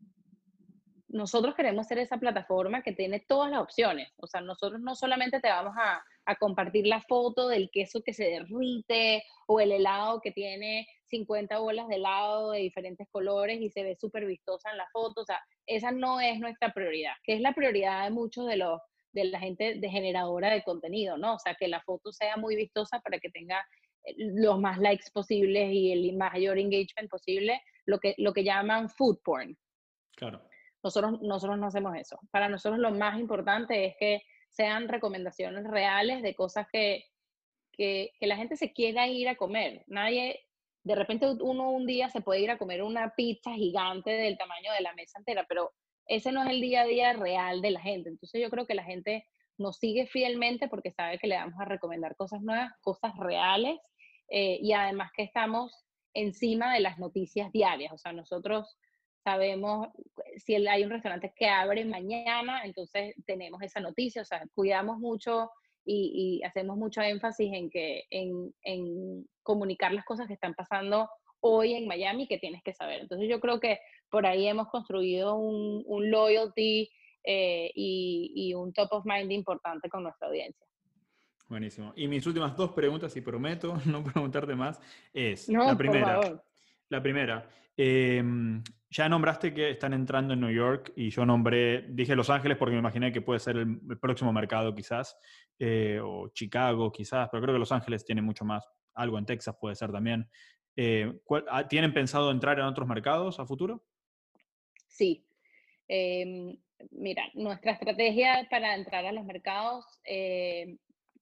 Nosotros queremos ser esa plataforma que tiene todas las opciones. O sea, nosotros no solamente te vamos a, a compartir la foto del queso que se derrite o el helado que tiene cincuenta bolas de helado de diferentes colores y se ve súper vistosa en la foto. O sea, esa no es nuestra prioridad, que es la prioridad de muchos de los de la gente de generadora de contenido, ¿no? O sea, que la foto sea muy vistosa para que tenga eh, los más likes posibles y el mayor engagement posible, lo que, lo que llaman food porn. Claro. Nosotros, nosotros no hacemos eso. Para nosotros lo más importante es que sean recomendaciones reales de cosas que, que, que la gente se quiera ir a comer. Nadie, de repente uno un día se puede ir a comer una pizza gigante del tamaño de la mesa entera, pero ese no es el día a día real de la gente. Entonces yo creo que la gente nos sigue fielmente porque sabe que le vamos a recomendar cosas nuevas, cosas reales, eh, y además que estamos encima de las noticias diarias. O sea, nosotros sabemos si hay un restaurante que abre mañana, entonces tenemos esa noticia. O sea, cuidamos mucho y, y hacemos mucho énfasis en, que, en, en comunicar las cosas que están pasando hoy en Miami que tienes que saber. Entonces yo creo que por ahí hemos construido un, un loyalty eh, y, y un top of mind importante con nuestra audiencia. Buenísimo. Y mis últimas dos preguntas, y prometo no preguntarte más, es la No, por primera. favor. La primera, eh, ya nombraste que están entrando en New York y yo nombré, dije Los Ángeles porque me imaginé que puede ser el, el próximo mercado quizás, eh, o Chicago quizás, pero creo que Los Ángeles tiene mucho más, algo en Texas puede ser también. Eh, ¿cuál- ah, ¿Tienen pensado entrar en otros mercados a futuro? Sí. Eh, mira, nuestra estrategia para entrar a los mercados eh,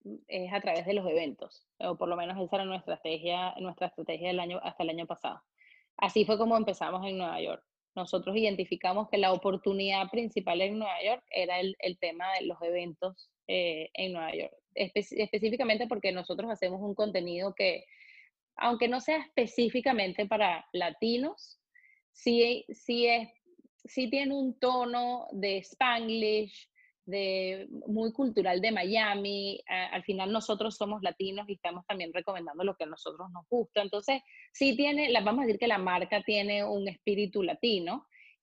es a través de los eventos, o por lo menos esa era nuestra estrategia, nuestra estrategia del año, hasta el año pasado. Así fue como empezamos en Nueva York. Nosotros identificamos que la oportunidad principal en Nueva York era el, el tema de los eventos eh, en Nueva York. Espe específicamente porque nosotros hacemos un contenido que, aunque no sea específicamente para latinos, sí, sí, es, sí tiene un tono de Spanglish, de, muy cultural de Miami. A, al final nosotros somos latinos y estamos también recomendando lo que a nosotros nos gusta. Entonces, sí tiene, la, vamos a decir que la marca tiene un espíritu latino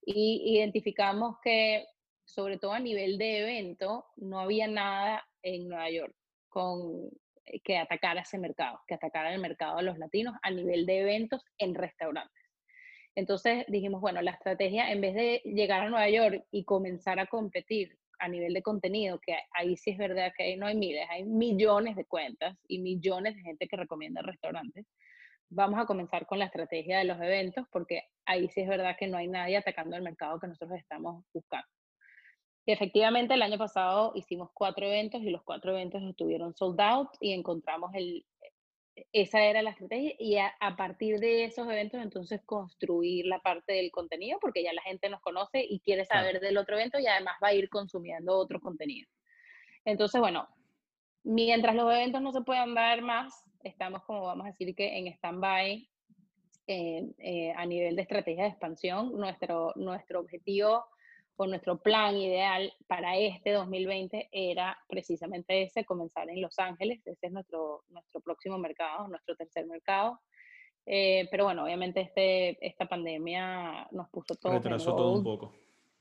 y identificamos que, sobre todo a nivel de evento, no había nada en Nueva York con, que atacara ese mercado, que atacara el mercado de los latinos a nivel de eventos en restaurantes. Entonces dijimos, bueno, la estrategia, en vez de llegar a Nueva York y comenzar a competir a nivel de contenido, que ahí sí es verdad que ahí no hay miles, hay millones de cuentas y millones de gente que recomienda restaurantes, vamos a comenzar con la estrategia de los eventos, porque ahí sí es verdad que no hay nadie atacando el mercado que nosotros estamos buscando. Y efectivamente, el año pasado hicimos cuatro eventos y los cuatro eventos estuvieron sold out y encontramos el, esa era la estrategia y a, a partir de esos eventos entonces construir la parte del contenido porque ya la gente nos conoce y quiere Claro. saber del otro evento y además va a ir consumiendo otro contenido. Entonces, bueno, mientras los eventos no se puedan dar más, estamos como vamos a decir que en stand-by eh, eh, a nivel de estrategia de expansión. Nuestro, nuestro objetivo o nuestro plan ideal para este dos mil veinte era precisamente ese, comenzar en Los Ángeles. Ese es nuestro, nuestro próximo mercado, nuestro tercer mercado. Eh, pero bueno, obviamente este, esta pandemia nos puso todos en Retrasó todo un hold poco.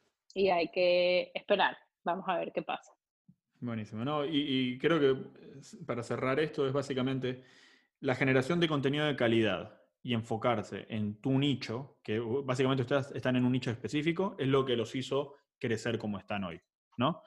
y hay que esperar. Vamos a ver qué pasa. Buenísimo, ¿no? Y, y creo que eh, para cerrar esto es básicamente la generación de contenido de calidad y enfocarse en tu nicho, que uh, básicamente ustedes están en un nicho específico, es lo que los hizo crecer como están hoy, ¿no?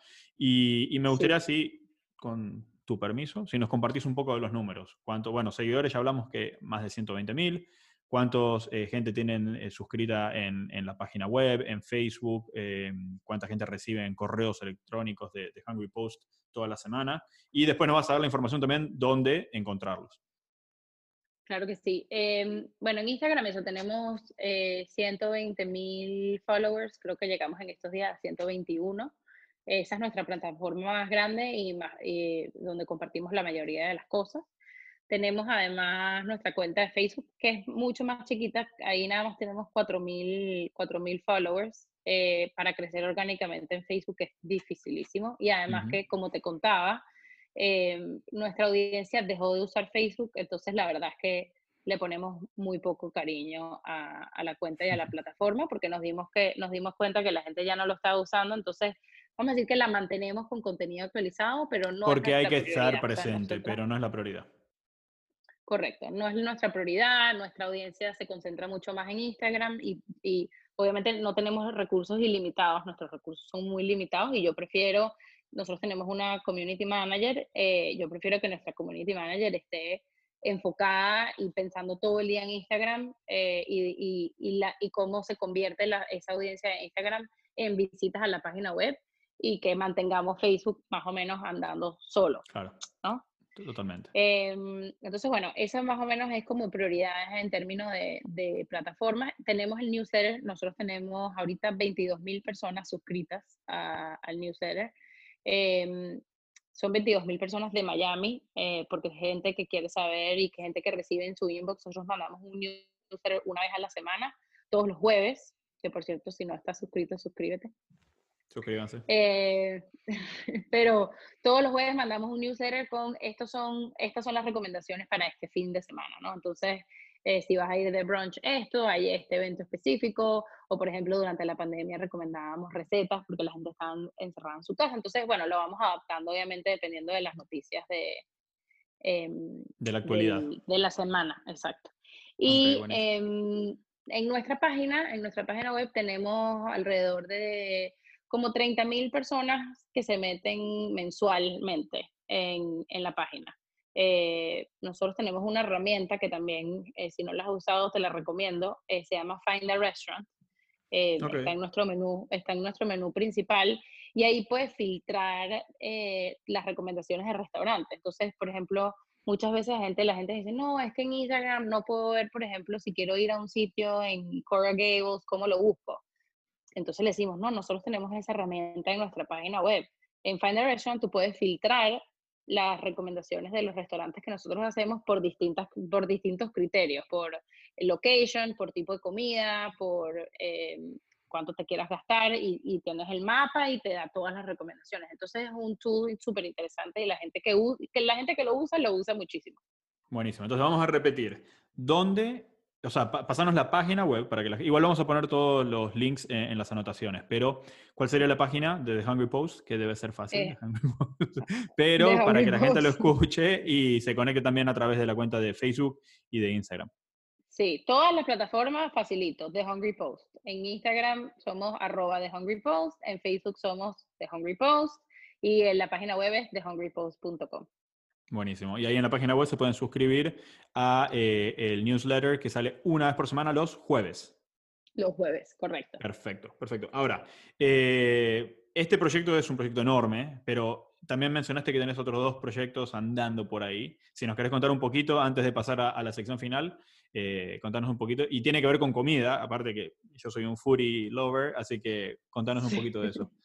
Y, y me gustaría Sí. así, con tu permiso, si nos compartís un poco de los números. ¿Cuánto, bueno, seguidores ya hablamos que más de ciento veinte mil? ¿Cuántos eh, gente tienen eh, suscrita en, en, la página web, en Facebook? Eh, ¿Cuánta gente recibe en correos electrónicos de, de Hungry Post toda la semana? Y después nos vas a dar la información también dónde encontrarlos. Claro que sí. Em, bueno, en Instagram eso tenemos eh, ciento veinte mil followers, creo que llegamos en estos días a ciento veintiuno. Esa es nuestra plataforma más grande y más, eh, donde compartimos la mayoría de las cosas. Tenemos además nuestra cuenta de Facebook, que es mucho más chiquita. Ahí nada más tenemos cuatro mil followers. Eh, para crecer orgánicamente en Facebook es dificilísimo. Y además Ujú. que, como te contaba, eh, nuestra audiencia dejó de usar Facebook, entonces la verdad es que le ponemos muy poco cariño a, a la cuenta y a la plataforma porque nos dimos, que, nos dimos cuenta que la gente ya no lo estaba usando, entonces vamos a decir que la mantenemos con contenido actualizado, pero no es Porque hay nuestra que estar prioridad. O sea, presente, nosotros, pero no es la prioridad. correcto, no es nuestra prioridad, nuestra audiencia se concentra mucho más en Instagram y, y obviamente no tenemos recursos ilimitados, nuestros recursos son muy limitados y yo prefiero, nosotros tenemos una community manager, eh, yo prefiero que nuestra community manager esté enfocada y pensando todo el día en Instagram eh, y, y, y, la, y cómo se convierte la, esa audiencia de Instagram en visitas a la página web y que mantengamos Facebook más o menos andando solo, Claro, ¿no? totalmente. Eh, entonces, bueno, eso más o menos es como prioridades en términos de, de plataformas. Tenemos el newsletter, nosotros tenemos ahorita veintidós mil personas suscritas a, al newsletter. Eh, Son veintidós mil personas de Miami, eh, porque es gente que quiere saber y que gente que recibe en su inbox. Nosotros mandamos un newsletter una vez a la semana, todos los jueves, que por cierto, si no estás suscrito, suscríbete. Suscríbanse. Eh, pero todos los jueves mandamos un newsletter con estos son, estas son las recomendaciones para este fin de semana, ¿no? Entonces, eh, si vas a ir de brunch esto, hay este evento específico, o por ejemplo, durante la pandemia recomendábamos recetas porque la gente estaba encerrada en su casa. Entonces, bueno, lo vamos adaptando obviamente dependiendo de las noticias de, eh, De la actualidad. del, de la semana, exacto. Ok, Y buenísimo. eh, en nuestra página, en nuestra página web tenemos alrededor de como treinta mil personas que se meten mensualmente en, en la página. Eh, nosotros tenemos una herramienta que también, eh, si no la has usado, te la recomiendo. Eh, se llama Find a Restaurant. Eh, Ok. está en nuestro menú, está en nuestro menú principal y ahí puedes filtrar eh, las recomendaciones de restaurantes. Entonces, por ejemplo, muchas veces la gente, la gente dice, no, es que en Instagram no puedo ver, por ejemplo, si quiero ir a un sitio en Coral Gables, ¿cómo lo busco? Entonces le decimos, no, nosotros tenemos esa herramienta en nuestra página web. En Find a Restaurant tú puedes filtrar las recomendaciones de los restaurantes que nosotros hacemos por, distintas, por distintos criterios, por location, por tipo de comida, por eh, cuánto te quieras gastar y, y tienes el mapa y te da todas las recomendaciones. Entonces es un tool súper interesante y la gente que, que la gente que lo usa, lo usa muchísimo. Buenísimo. Entonces vamos a repetir. ¿Dónde? O sea, pa pasarnos la página web para que la, igual vamos a poner todos los links en, en las anotaciones, pero ¿cuál sería la página de The Hungry Post? Que debe ser fácil, Eh, The Hungry Post. de Pero para Hungry que la gente lo Post. escuche y se conecte también a través de la cuenta de Facebook y de Instagram. Sí, todas las plataformas facilito, The Hungry Post. En Instagram somos arroba The Hungry Post, en Facebook somos The Hungry Post y en la página web es the hungry post punto com. Buenísimo. Y ahí en la página web se pueden suscribir a eh, el newsletter que sale una vez por semana los jueves. Los jueves, correcto. Perfecto, perfecto. Ahora, eh, este proyecto es un proyecto enorme, pero también mencionaste que tenés otros dos proyectos andando por ahí. Si nos querés contar un poquito antes de pasar a, a la sección final, eh, contanos un poquito. Y tiene que ver con comida, aparte que yo soy un foodie lover, así que contanos un Sí. poquito de eso.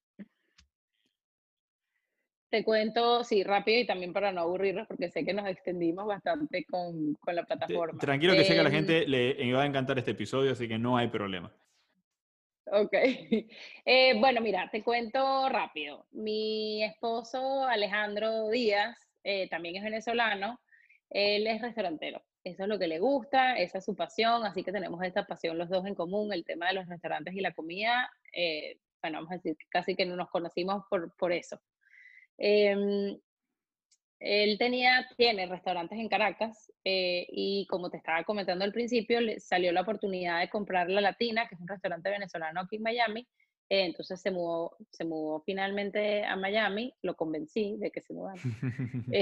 Te cuento, sí, rápido y también para no aburrirnos, porque sé que nos extendimos bastante con, con la Te- plataforma. tranquilo que sé que a la Eh, gente le va a encantar este episodio, así que no hay problema. ok. Eh, bueno, mira, te cuento rápido. Mi esposo Alejandro Díaz eh, también es venezolano. Él es restaurantero. Eso es lo que le gusta, esa es su pasión, así que tenemos esta pasión los dos en común, el tema de los restaurantes y la comida. Eh, bueno, vamos a decir que casi que no nos conocimos por, por eso. Em, Él tenía, tiene restaurantes en Caracas eh, y como te estaba comentando al principio, le salió la oportunidad de comprar La Latina, que es un restaurante venezolano aquí en Miami. Eh, entonces se mudó, se mudó finalmente a Miami, lo convencí de que se mudara. Eh,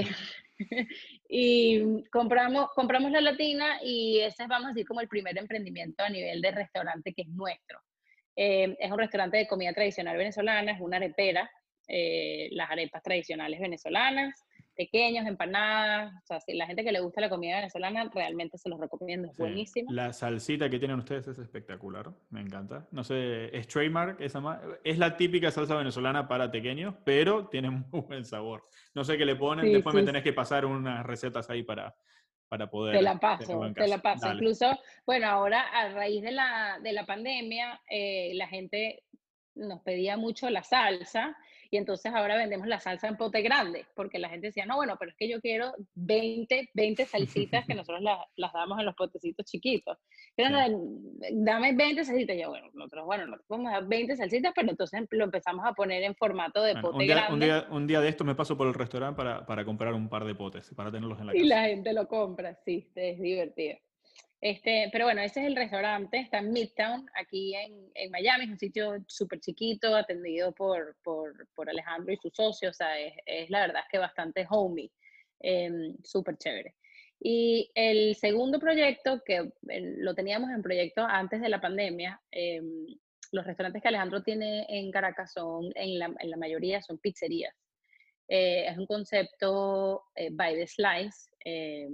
y compramos, compramos La Latina y ese es, vamos a decir, como el primer emprendimiento a nivel de restaurante que es nuestro. Eh, es un restaurante de comida tradicional venezolana, es una arepera, eh, las arepas tradicionales venezolanas. pequeños, empanadas, o sea, si la gente que le gusta la comida venezolana, realmente se los recomiendo, es Sí. buenísimo. La salsita que tienen ustedes es espectacular, me encanta. No sé, es trademark, esa ma- es la típica salsa venezolana para tequeños, pero tiene muy buen sabor. No sé qué le ponen, Sí, después me sí, tenés que pasar unas recetas ahí para, para te poder la tenerlo en paso, te casa. la paso. Dale. Incluso, bueno, ahora a raíz de la, de la pandemia, eh, la gente nos pedía mucho la salsa y entonces ahora vendemos la salsa en pote grande, porque la gente decía, no, bueno, pero es que yo quiero veinte veinte salsitas que nosotros la- las damos en los potecitos chiquitos. Pero Sí. no, dame veinte salsitas. Y yo, bueno, nosotros, bueno, no te podemos dar veinte salsitas, pero entonces lo empezamos a poner en formato de Bueno, pote un día, un grande día, un día de esto me paso por el restaurante para, para comprar un par de potes, para tenerlos en la y casa. la gente lo compra, sí, es divertido. Este, pero bueno, ese es el restaurante, está en Midtown, aquí en, en Miami, es un sitio súper chiquito, atendido por, por, por Alejandro y sus socios, o sea, es, es la verdad es que bastante homey, eh, súper chévere. Y el segundo proyecto, que eh, lo teníamos en proyecto antes de la pandemia, eh, los restaurantes que Alejandro tiene en Caracas son, en la, en la mayoría son pizzerías. Eh, es un concepto eh, by the slice, eh,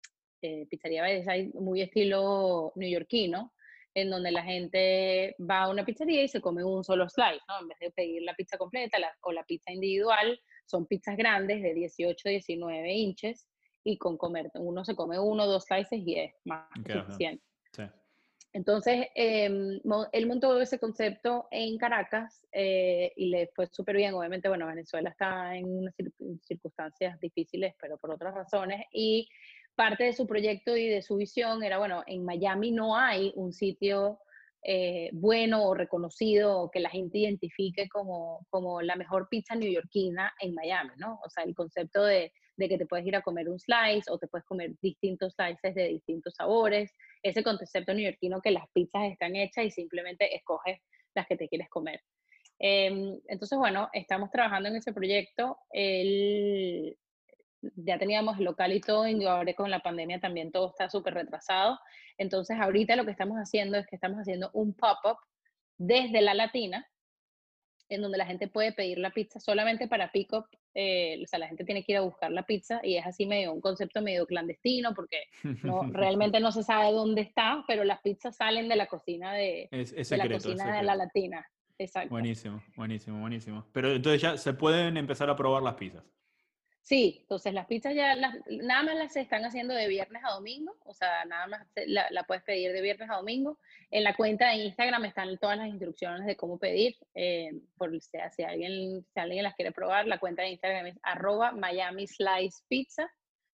eh, pizzería by the slice, muy estilo neoyorquino, en donde la gente va a una pizzería y se come un solo slice, ¿no? En vez de pedir la pizza completa la, o la pizza individual, son pizzas grandes de dieciocho, diecinueve inches y con comer, uno se come uno o dos slices y es más que Claro, suficiente. sí. Entonces, eh, él montó ese concepto en Caracas eh, y le fue súper bien. Obviamente, bueno, Venezuela está en unas circunstancias difíciles, pero por otras razones. Y parte de su proyecto y de su visión era, bueno, en Miami no hay un sitio eh, bueno o reconocido o que la gente identifique como, como la mejor pizza neoyorquina en Miami, ¿no? O sea, el concepto de, de que te puedes ir a comer un slice o te puedes comer distintos slices de distintos sabores, ese concepto neoyorquino que las pizzas están hechas y simplemente escoges las que te quieres comer. Eh, entonces, bueno, estamos trabajando en ese proyecto. El, ya teníamos el local y todo, y ahora con la pandemia también todo está súper retrasado. Entonces, ahorita lo que estamos haciendo es que estamos haciendo un pop-up desde la Latina, en donde la gente puede pedir la pizza solamente para pick-up, eh, o sea, la gente tiene que ir a buscar la pizza y es así medio un concepto medio clandestino porque no, realmente no se sabe dónde está, pero las pizzas salen de la cocina de, Es, es de la secreto, es cocina de la secreto. latina. Exacto. Buenísimo, buenísimo, buenísimo. Pero entonces ya se pueden empezar a probar las pizzas. Sí, entonces las pizzas ya, las, nada más las se están haciendo de viernes a domingo, o sea, nada más se- la, la puedes pedir de viernes a domingo. En la cuenta de Instagram están todas las instrucciones de cómo pedir, eh, por si, si, alguien, si alguien las quiere probar, la cuenta de Instagram es arroba Miami Slice Pizza,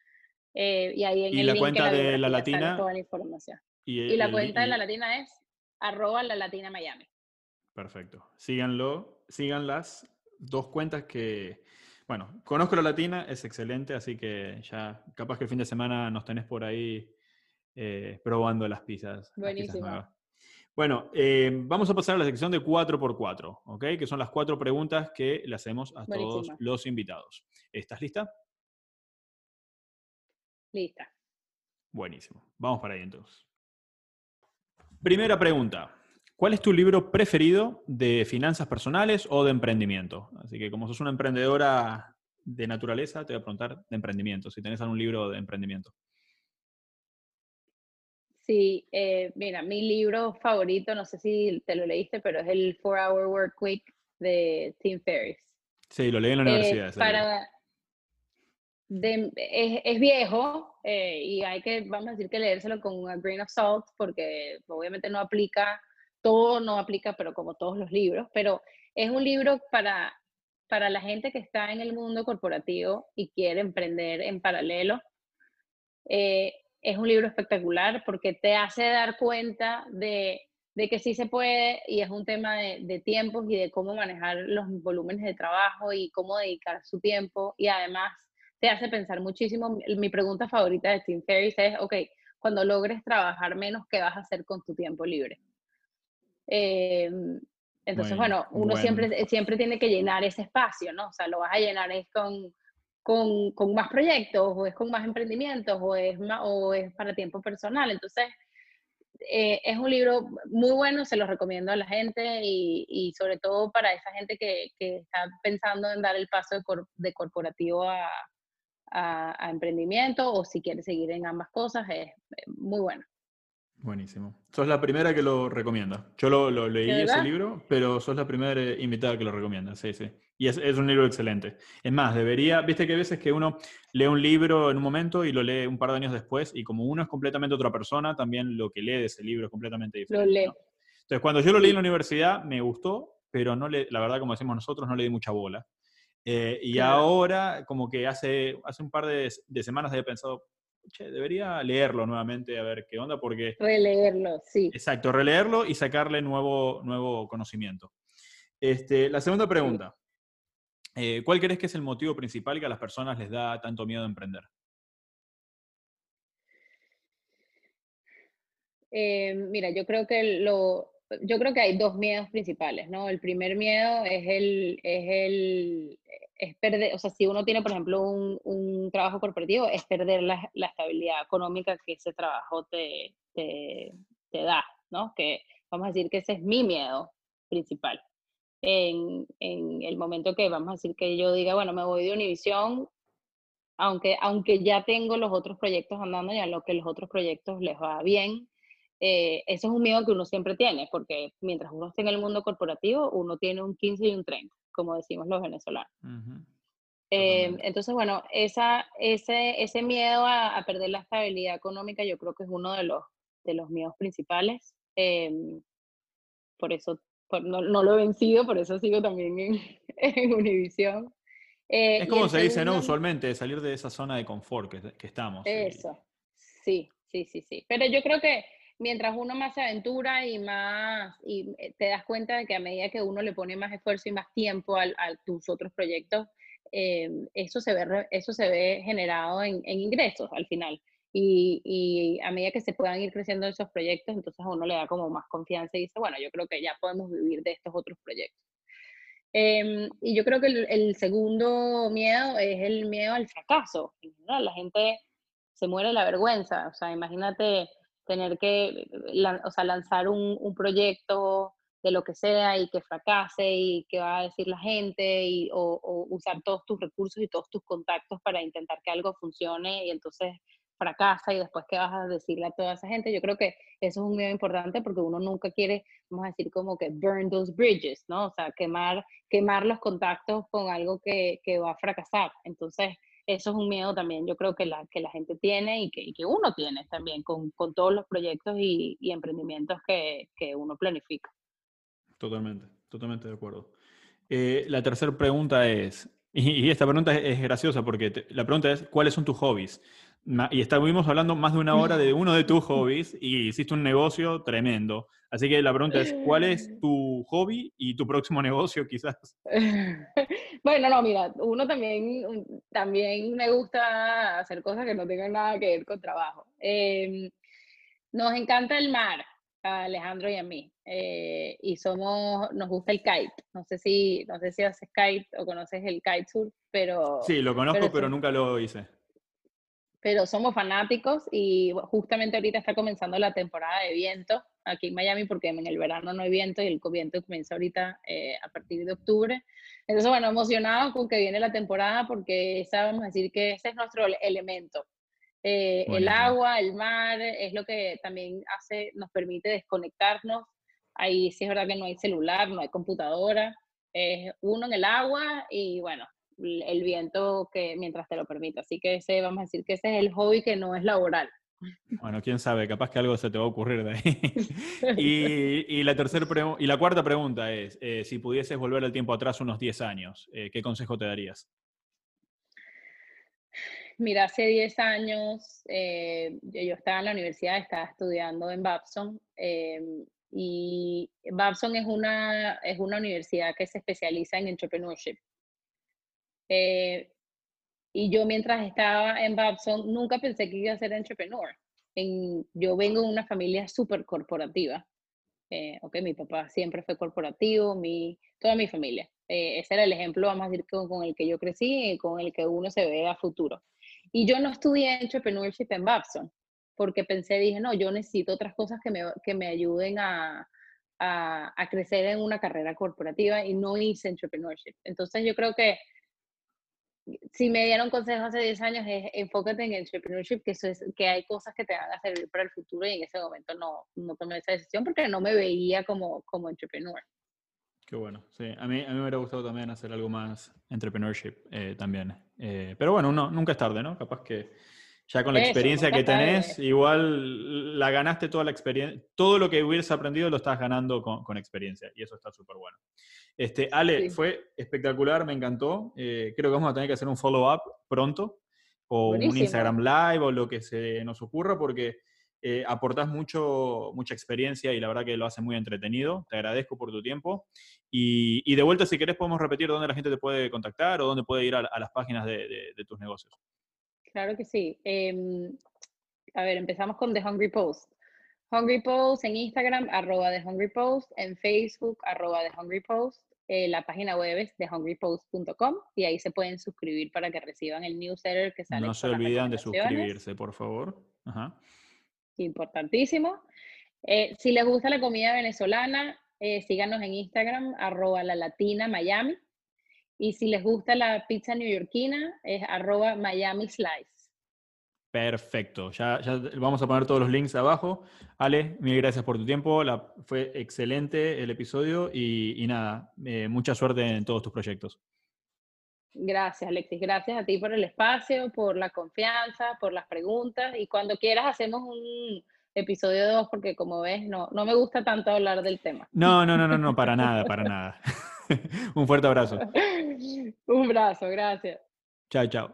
eh, y ahí en Y el la link en cuenta la de la biografía sale latina toda la información. y Y el, la el- cuenta de la y- latina es arroba la latina Miami. perfecto. Síganlo, sigan las dos cuentas que, bueno, conozco la latina, es excelente, así que ya capaz que el fin de semana nos tenés por ahí eh, probando las pizzas, las pizzas Buenísimo, nuevas. Bueno, eh, vamos a pasar a la sección de cuatro por cuatro, ¿ok? Que son las cuatro preguntas que le hacemos a todos buenísimo. los invitados. ¿Estás lista? Lista. Buenísimo. Vamos para ahí entonces. Primera pregunta. ¿Cuál es tu libro preferido de finanzas personales o de emprendimiento? Así que como sos una emprendedora de naturaleza, te voy a preguntar de emprendimiento, si tenés algún libro de emprendimiento. Sí, eh, mira, mi libro favorito, no sé si te lo leíste, pero es el Four Hour Work Week de Tim Ferriss. Sí, lo leí en la Eh, universidad ese libro. para, de- es, es viejo eh, y hay que, vamos a decir que leérselo con un grain of salt porque obviamente no aplica, todo no aplica, pero como todos los libros, pero es un libro para, para la gente que está en el mundo corporativo y quiere emprender en paralelo. Eh, es un libro espectacular porque te hace dar cuenta de, de que sí se puede y es un tema de, de tiempos y de cómo manejar los volúmenes de trabajo y cómo dedicar su tiempo y además te hace pensar muchísimo. Mi pregunta favorita de Tim Ferriss es, ok, cuando logres trabajar menos, ¿qué vas a hacer con tu tiempo libre? Eh, entonces, Muy bueno, uno buen. siempre, siempre tiene que llenar ese espacio, ¿no? O sea, lo vas a llenar es con, con, con más proyectos, o es con más emprendimientos, o es, más, o es para tiempo personal. Entonces, eh, es un libro muy bueno, se lo recomiendo a la gente y, y sobre todo para esa gente que, que está pensando en dar el paso de, cor, de corporativo a, a, a emprendimiento o si quieres seguir en ambas cosas, es eh, muy bueno. Buenísimo. Sos la primera que lo recomienda. Yo lo, lo ¿De leí ese verdad? libro, pero sos la primera eh, invitada que lo recomienda. Sí, sí. Y es, es un libro excelente. Es más, debería, viste que hay veces que uno lee un libro en un momento y lo lee un par de años después, y como uno es completamente otra persona, también lo que lee de ese libro es completamente Lo diferente, ¿no? leo. Entonces, cuando yo lo leí en la Sí, universidad, me gustó, pero no le, la verdad, como decimos nosotros, no le di mucha bola. Eh, y claro. ahora, como que hace, hace un par de, de semanas había pensado, che, debería leerlo nuevamente a ver qué onda, porque Releerlo, sí, exacto, releerlo y sacarle nuevo, nuevo conocimiento. Este, la segunda sí. pregunta. Eh, ¿Cuál crees que es el motivo principal que a las personas les da tanto miedo a emprender? Eh, mira, yo creo que lo, yo creo que hay dos miedos principales, ¿no? El primer miedo es el, es el, es perder, o sea, si uno tiene, por ejemplo, un, un trabajo corporativo, es perder la, la estabilidad económica que ese trabajo te, te, te da, ¿no? Que vamos a decir que ese es mi miedo principal. En, en el momento que vamos a decir que yo diga, bueno, me voy de Univisión, aunque, aunque ya tengo los otros proyectos andando y a lo que los otros proyectos les va bien, eh, eso es un miedo que uno siempre tiene, porque mientras uno esté en el mundo corporativo, uno tiene un quince y un treinta, como decimos los venezolanos. Ujú, Eh, totalmente. entonces, bueno, esa, ese, ese miedo a, a, perder la estabilidad económica yo creo que es uno de los, de los miedos principales. Eh, por eso por, no, no, lo he vencido, por eso sigo también en, en Univisión. Eh, Es y como el se dice, ¿no? segundo, Usualmente, salir de esa zona de confort que, que estamos. Y, eso, sí, sí, sí, sí. Pero yo creo que mientras uno más se aventura y más, y eh, te das cuenta de que a medida que uno le pone más esfuerzo y más tiempo a, a tus otros proyectos, eh, eso, se ve, eso se ve generado en, en ingresos al final. Y, y, a medida que se puedan ir creciendo esos proyectos, entonces a uno le da como más confianza y dice, bueno, yo creo que ya podemos vivir de estos otros proyectos. Eh, y yo creo que el, el, segundo miedo es el miedo al fracaso. ¿No? La gente se muere de la vergüenza. O sea, imagínate tener que o sea, lanzar un, un, proyecto de lo que sea y que fracase y qué va a decir la gente y, o, o usar todos tus recursos y todos tus contactos para intentar que algo funcione y entonces fracasa y después qué vas a decirle a toda esa gente. Yo creo que eso es un miedo importante porque uno nunca quiere, vamos a decir, como que burn those bridges, ¿no? O sea, quemar, quemar los contactos con algo que, que va a fracasar. Entonces, eso es un miedo también, yo creo que la, que la gente tiene y que, y que uno tiene también con, con todos los proyectos y, y emprendimientos que, que uno planifica. totalmente, totalmente de acuerdo. Eh, la tercera pregunta es, y, y esta pregunta es, es graciosa porque te- la pregunta es, ¿cuáles son tus hobbies? Ma- y estuvimos hablando más de una hora de uno de tus hobbies y hiciste un negocio tremendo. Así que la pregunta es, ¿cuál es tu hobby y tu próximo negocio quizás? Bueno, no, mira, uno también, también me gusta hacer cosas que no tengan nada que ver con trabajo. Eh, nos encanta el mar, a Alejandro y a mí, eh, y somos, nos gusta el kite. No sé si, no sé si haces kite o conoces el kitesurf, pero, Sí, lo pero conozco, pero eso, nunca lo hice. pero somos fanáticos y justamente ahorita está comenzando la temporada de viento aquí en Miami porque en el verano no hay viento y el viento comienza ahorita eh, a partir de octubre. Entonces, bueno, emocionados con que viene la temporada porque esa, vamos a decir que ese es nuestro elemento. Eh, el Buenísimo. agua, el mar, es lo que también hace, nos permite desconectarnos. Ahí sí es verdad que no hay celular, no hay computadora, es uno en el agua y bueno, el viento que mientras te lo permita. Así que ese, vamos a decir que ese es el hobby que no es laboral. Bueno, quién sabe, capaz que algo se te va a ocurrir de ahí. Y, y la tercera pregu- y la cuarta pregunta es, eh, si pudieses volver el tiempo atrás unos diez años, eh, ¿qué consejo te darías? Mira, hace diez años eh, yo, yo estaba en la universidad, estaba estudiando en Babson eh, y Babson es una, es una universidad que se especializa en entrepreneurship. Eh, y yo mientras estaba en Babson nunca pensé que iba a ser entrepreneur. En, yo vengo de una familia súper corporativa. Eh, okay, mi papá siempre fue corporativo, mi, toda mi familia. Eh, ese era el ejemplo, vamos a decir, con, con el que yo crecí y con el que uno se ve a futuro. Y yo no estudié entrepreneurship en Babson, porque pensé, dije, no, yo necesito otras cosas que me, que me ayuden a, a, a crecer en una carrera corporativa y no hice entrepreneurship. Entonces yo creo que si me dieron consejo hace diez años es enfócate en entrepreneurship, que, eso es, que hay cosas que te van a servir para el futuro y en ese momento no, no tomé esa decisión porque no me veía como, como entrepreneur. Qué bueno, sí. A mí, a mí me hubiera gustado también hacer algo más entrepreneurship eh, también. Eh, pero bueno, no, nunca es tarde, ¿no? Capaz que ya con la Eso, experiencia nunca que tenés, tarde. igual la ganaste toda la experiencia, todo lo que hubieras aprendido lo estás ganando con, con experiencia y eso está súper bueno. Este, Ale, Sí, fue espectacular, me encantó. Eh, creo que vamos a tener que hacer un follow-up pronto o un Instagram buenísimo. Live o lo que se nos ocurra porque eh, aportás mucho, mucha experiencia y la verdad que lo hace muy entretenido. Te agradezco por tu tiempo. Y, y de vuelta, si querés, podemos repetir dónde la gente te puede contactar o dónde puede ir a, a las páginas de, de, de tus negocios. Claro que sí. Eh, a ver, empezamos con The Hungry Post. Hungry Post en Instagram, arroba The Hungry Post, en Facebook, arroba The Hungry Post. Eh, la página web es the hungry post punto com y ahí se pueden suscribir para que reciban el newsletter que sale No se con las olviden de recomendaciones. suscribirse, por favor. Ajá. Importantísimo. Eh, si les gusta la comida venezolana, eh, síganos en Instagram, arroba la latina Miami. Y si les gusta la pizza neoyorquina, es arroba Miami Slice. Perfecto. Ya, ya vamos a poner todos los links abajo. Ale, mil gracias por tu tiempo. La, fue excelente el episodio y, y nada, eh, mucha suerte en todos tus proyectos. Gracias, Alexis. Gracias a ti por el espacio, por la confianza, por las preguntas. Y cuando quieras hacemos un episodio dos, porque como ves, no, no me gusta tanto hablar del tema. No, no, no, no, no, para nada, para nada. Un fuerte abrazo. Un abrazo, gracias. Chao, chao.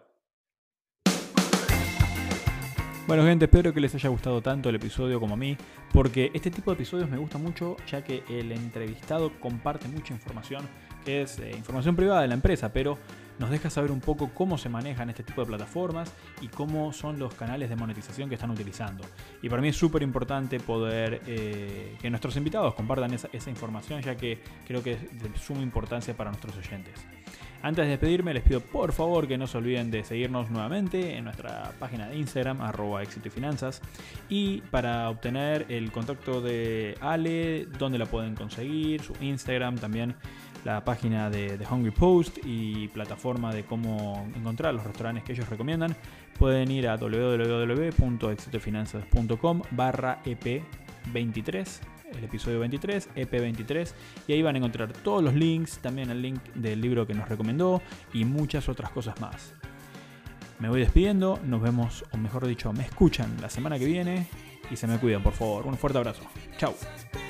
Bueno, gente, espero que les haya gustado tanto el episodio como a mí, porque este tipo de episodios me gusta mucho, ya que el entrevistado comparte mucha información, que es eh, información privada de la empresa, pero nos deja saber un poco cómo se manejan este tipo de plataformas y cómo son los canales de monetización que están utilizando. Y para mí es súper importante poder eh, que nuestros invitados compartan esa, esa información, ya que creo que es de suma importancia para nuestros oyentes. Antes de despedirme, les pido por favor que no se olviden de seguirnos nuevamente en nuestra página de Instagram, arroba éxito y finanzas. Y para obtener el contacto de Ale, dónde la pueden conseguir, su Instagram, también la página de The Hungry Post y plataforma de cómo encontrar los restaurantes que ellos recomiendan, pueden ir a w w w punto éxito y finanzas punto com barra e p veintitrés. El episodio veintitrés, E P veintitrés, y ahí van a encontrar todos los links, también el link del libro que nos recomendó y muchas otras cosas más. Me voy despidiendo, nos vemos, o mejor dicho, me escuchan la semana que viene y se me cuidan, por favor. Un fuerte abrazo. Chau.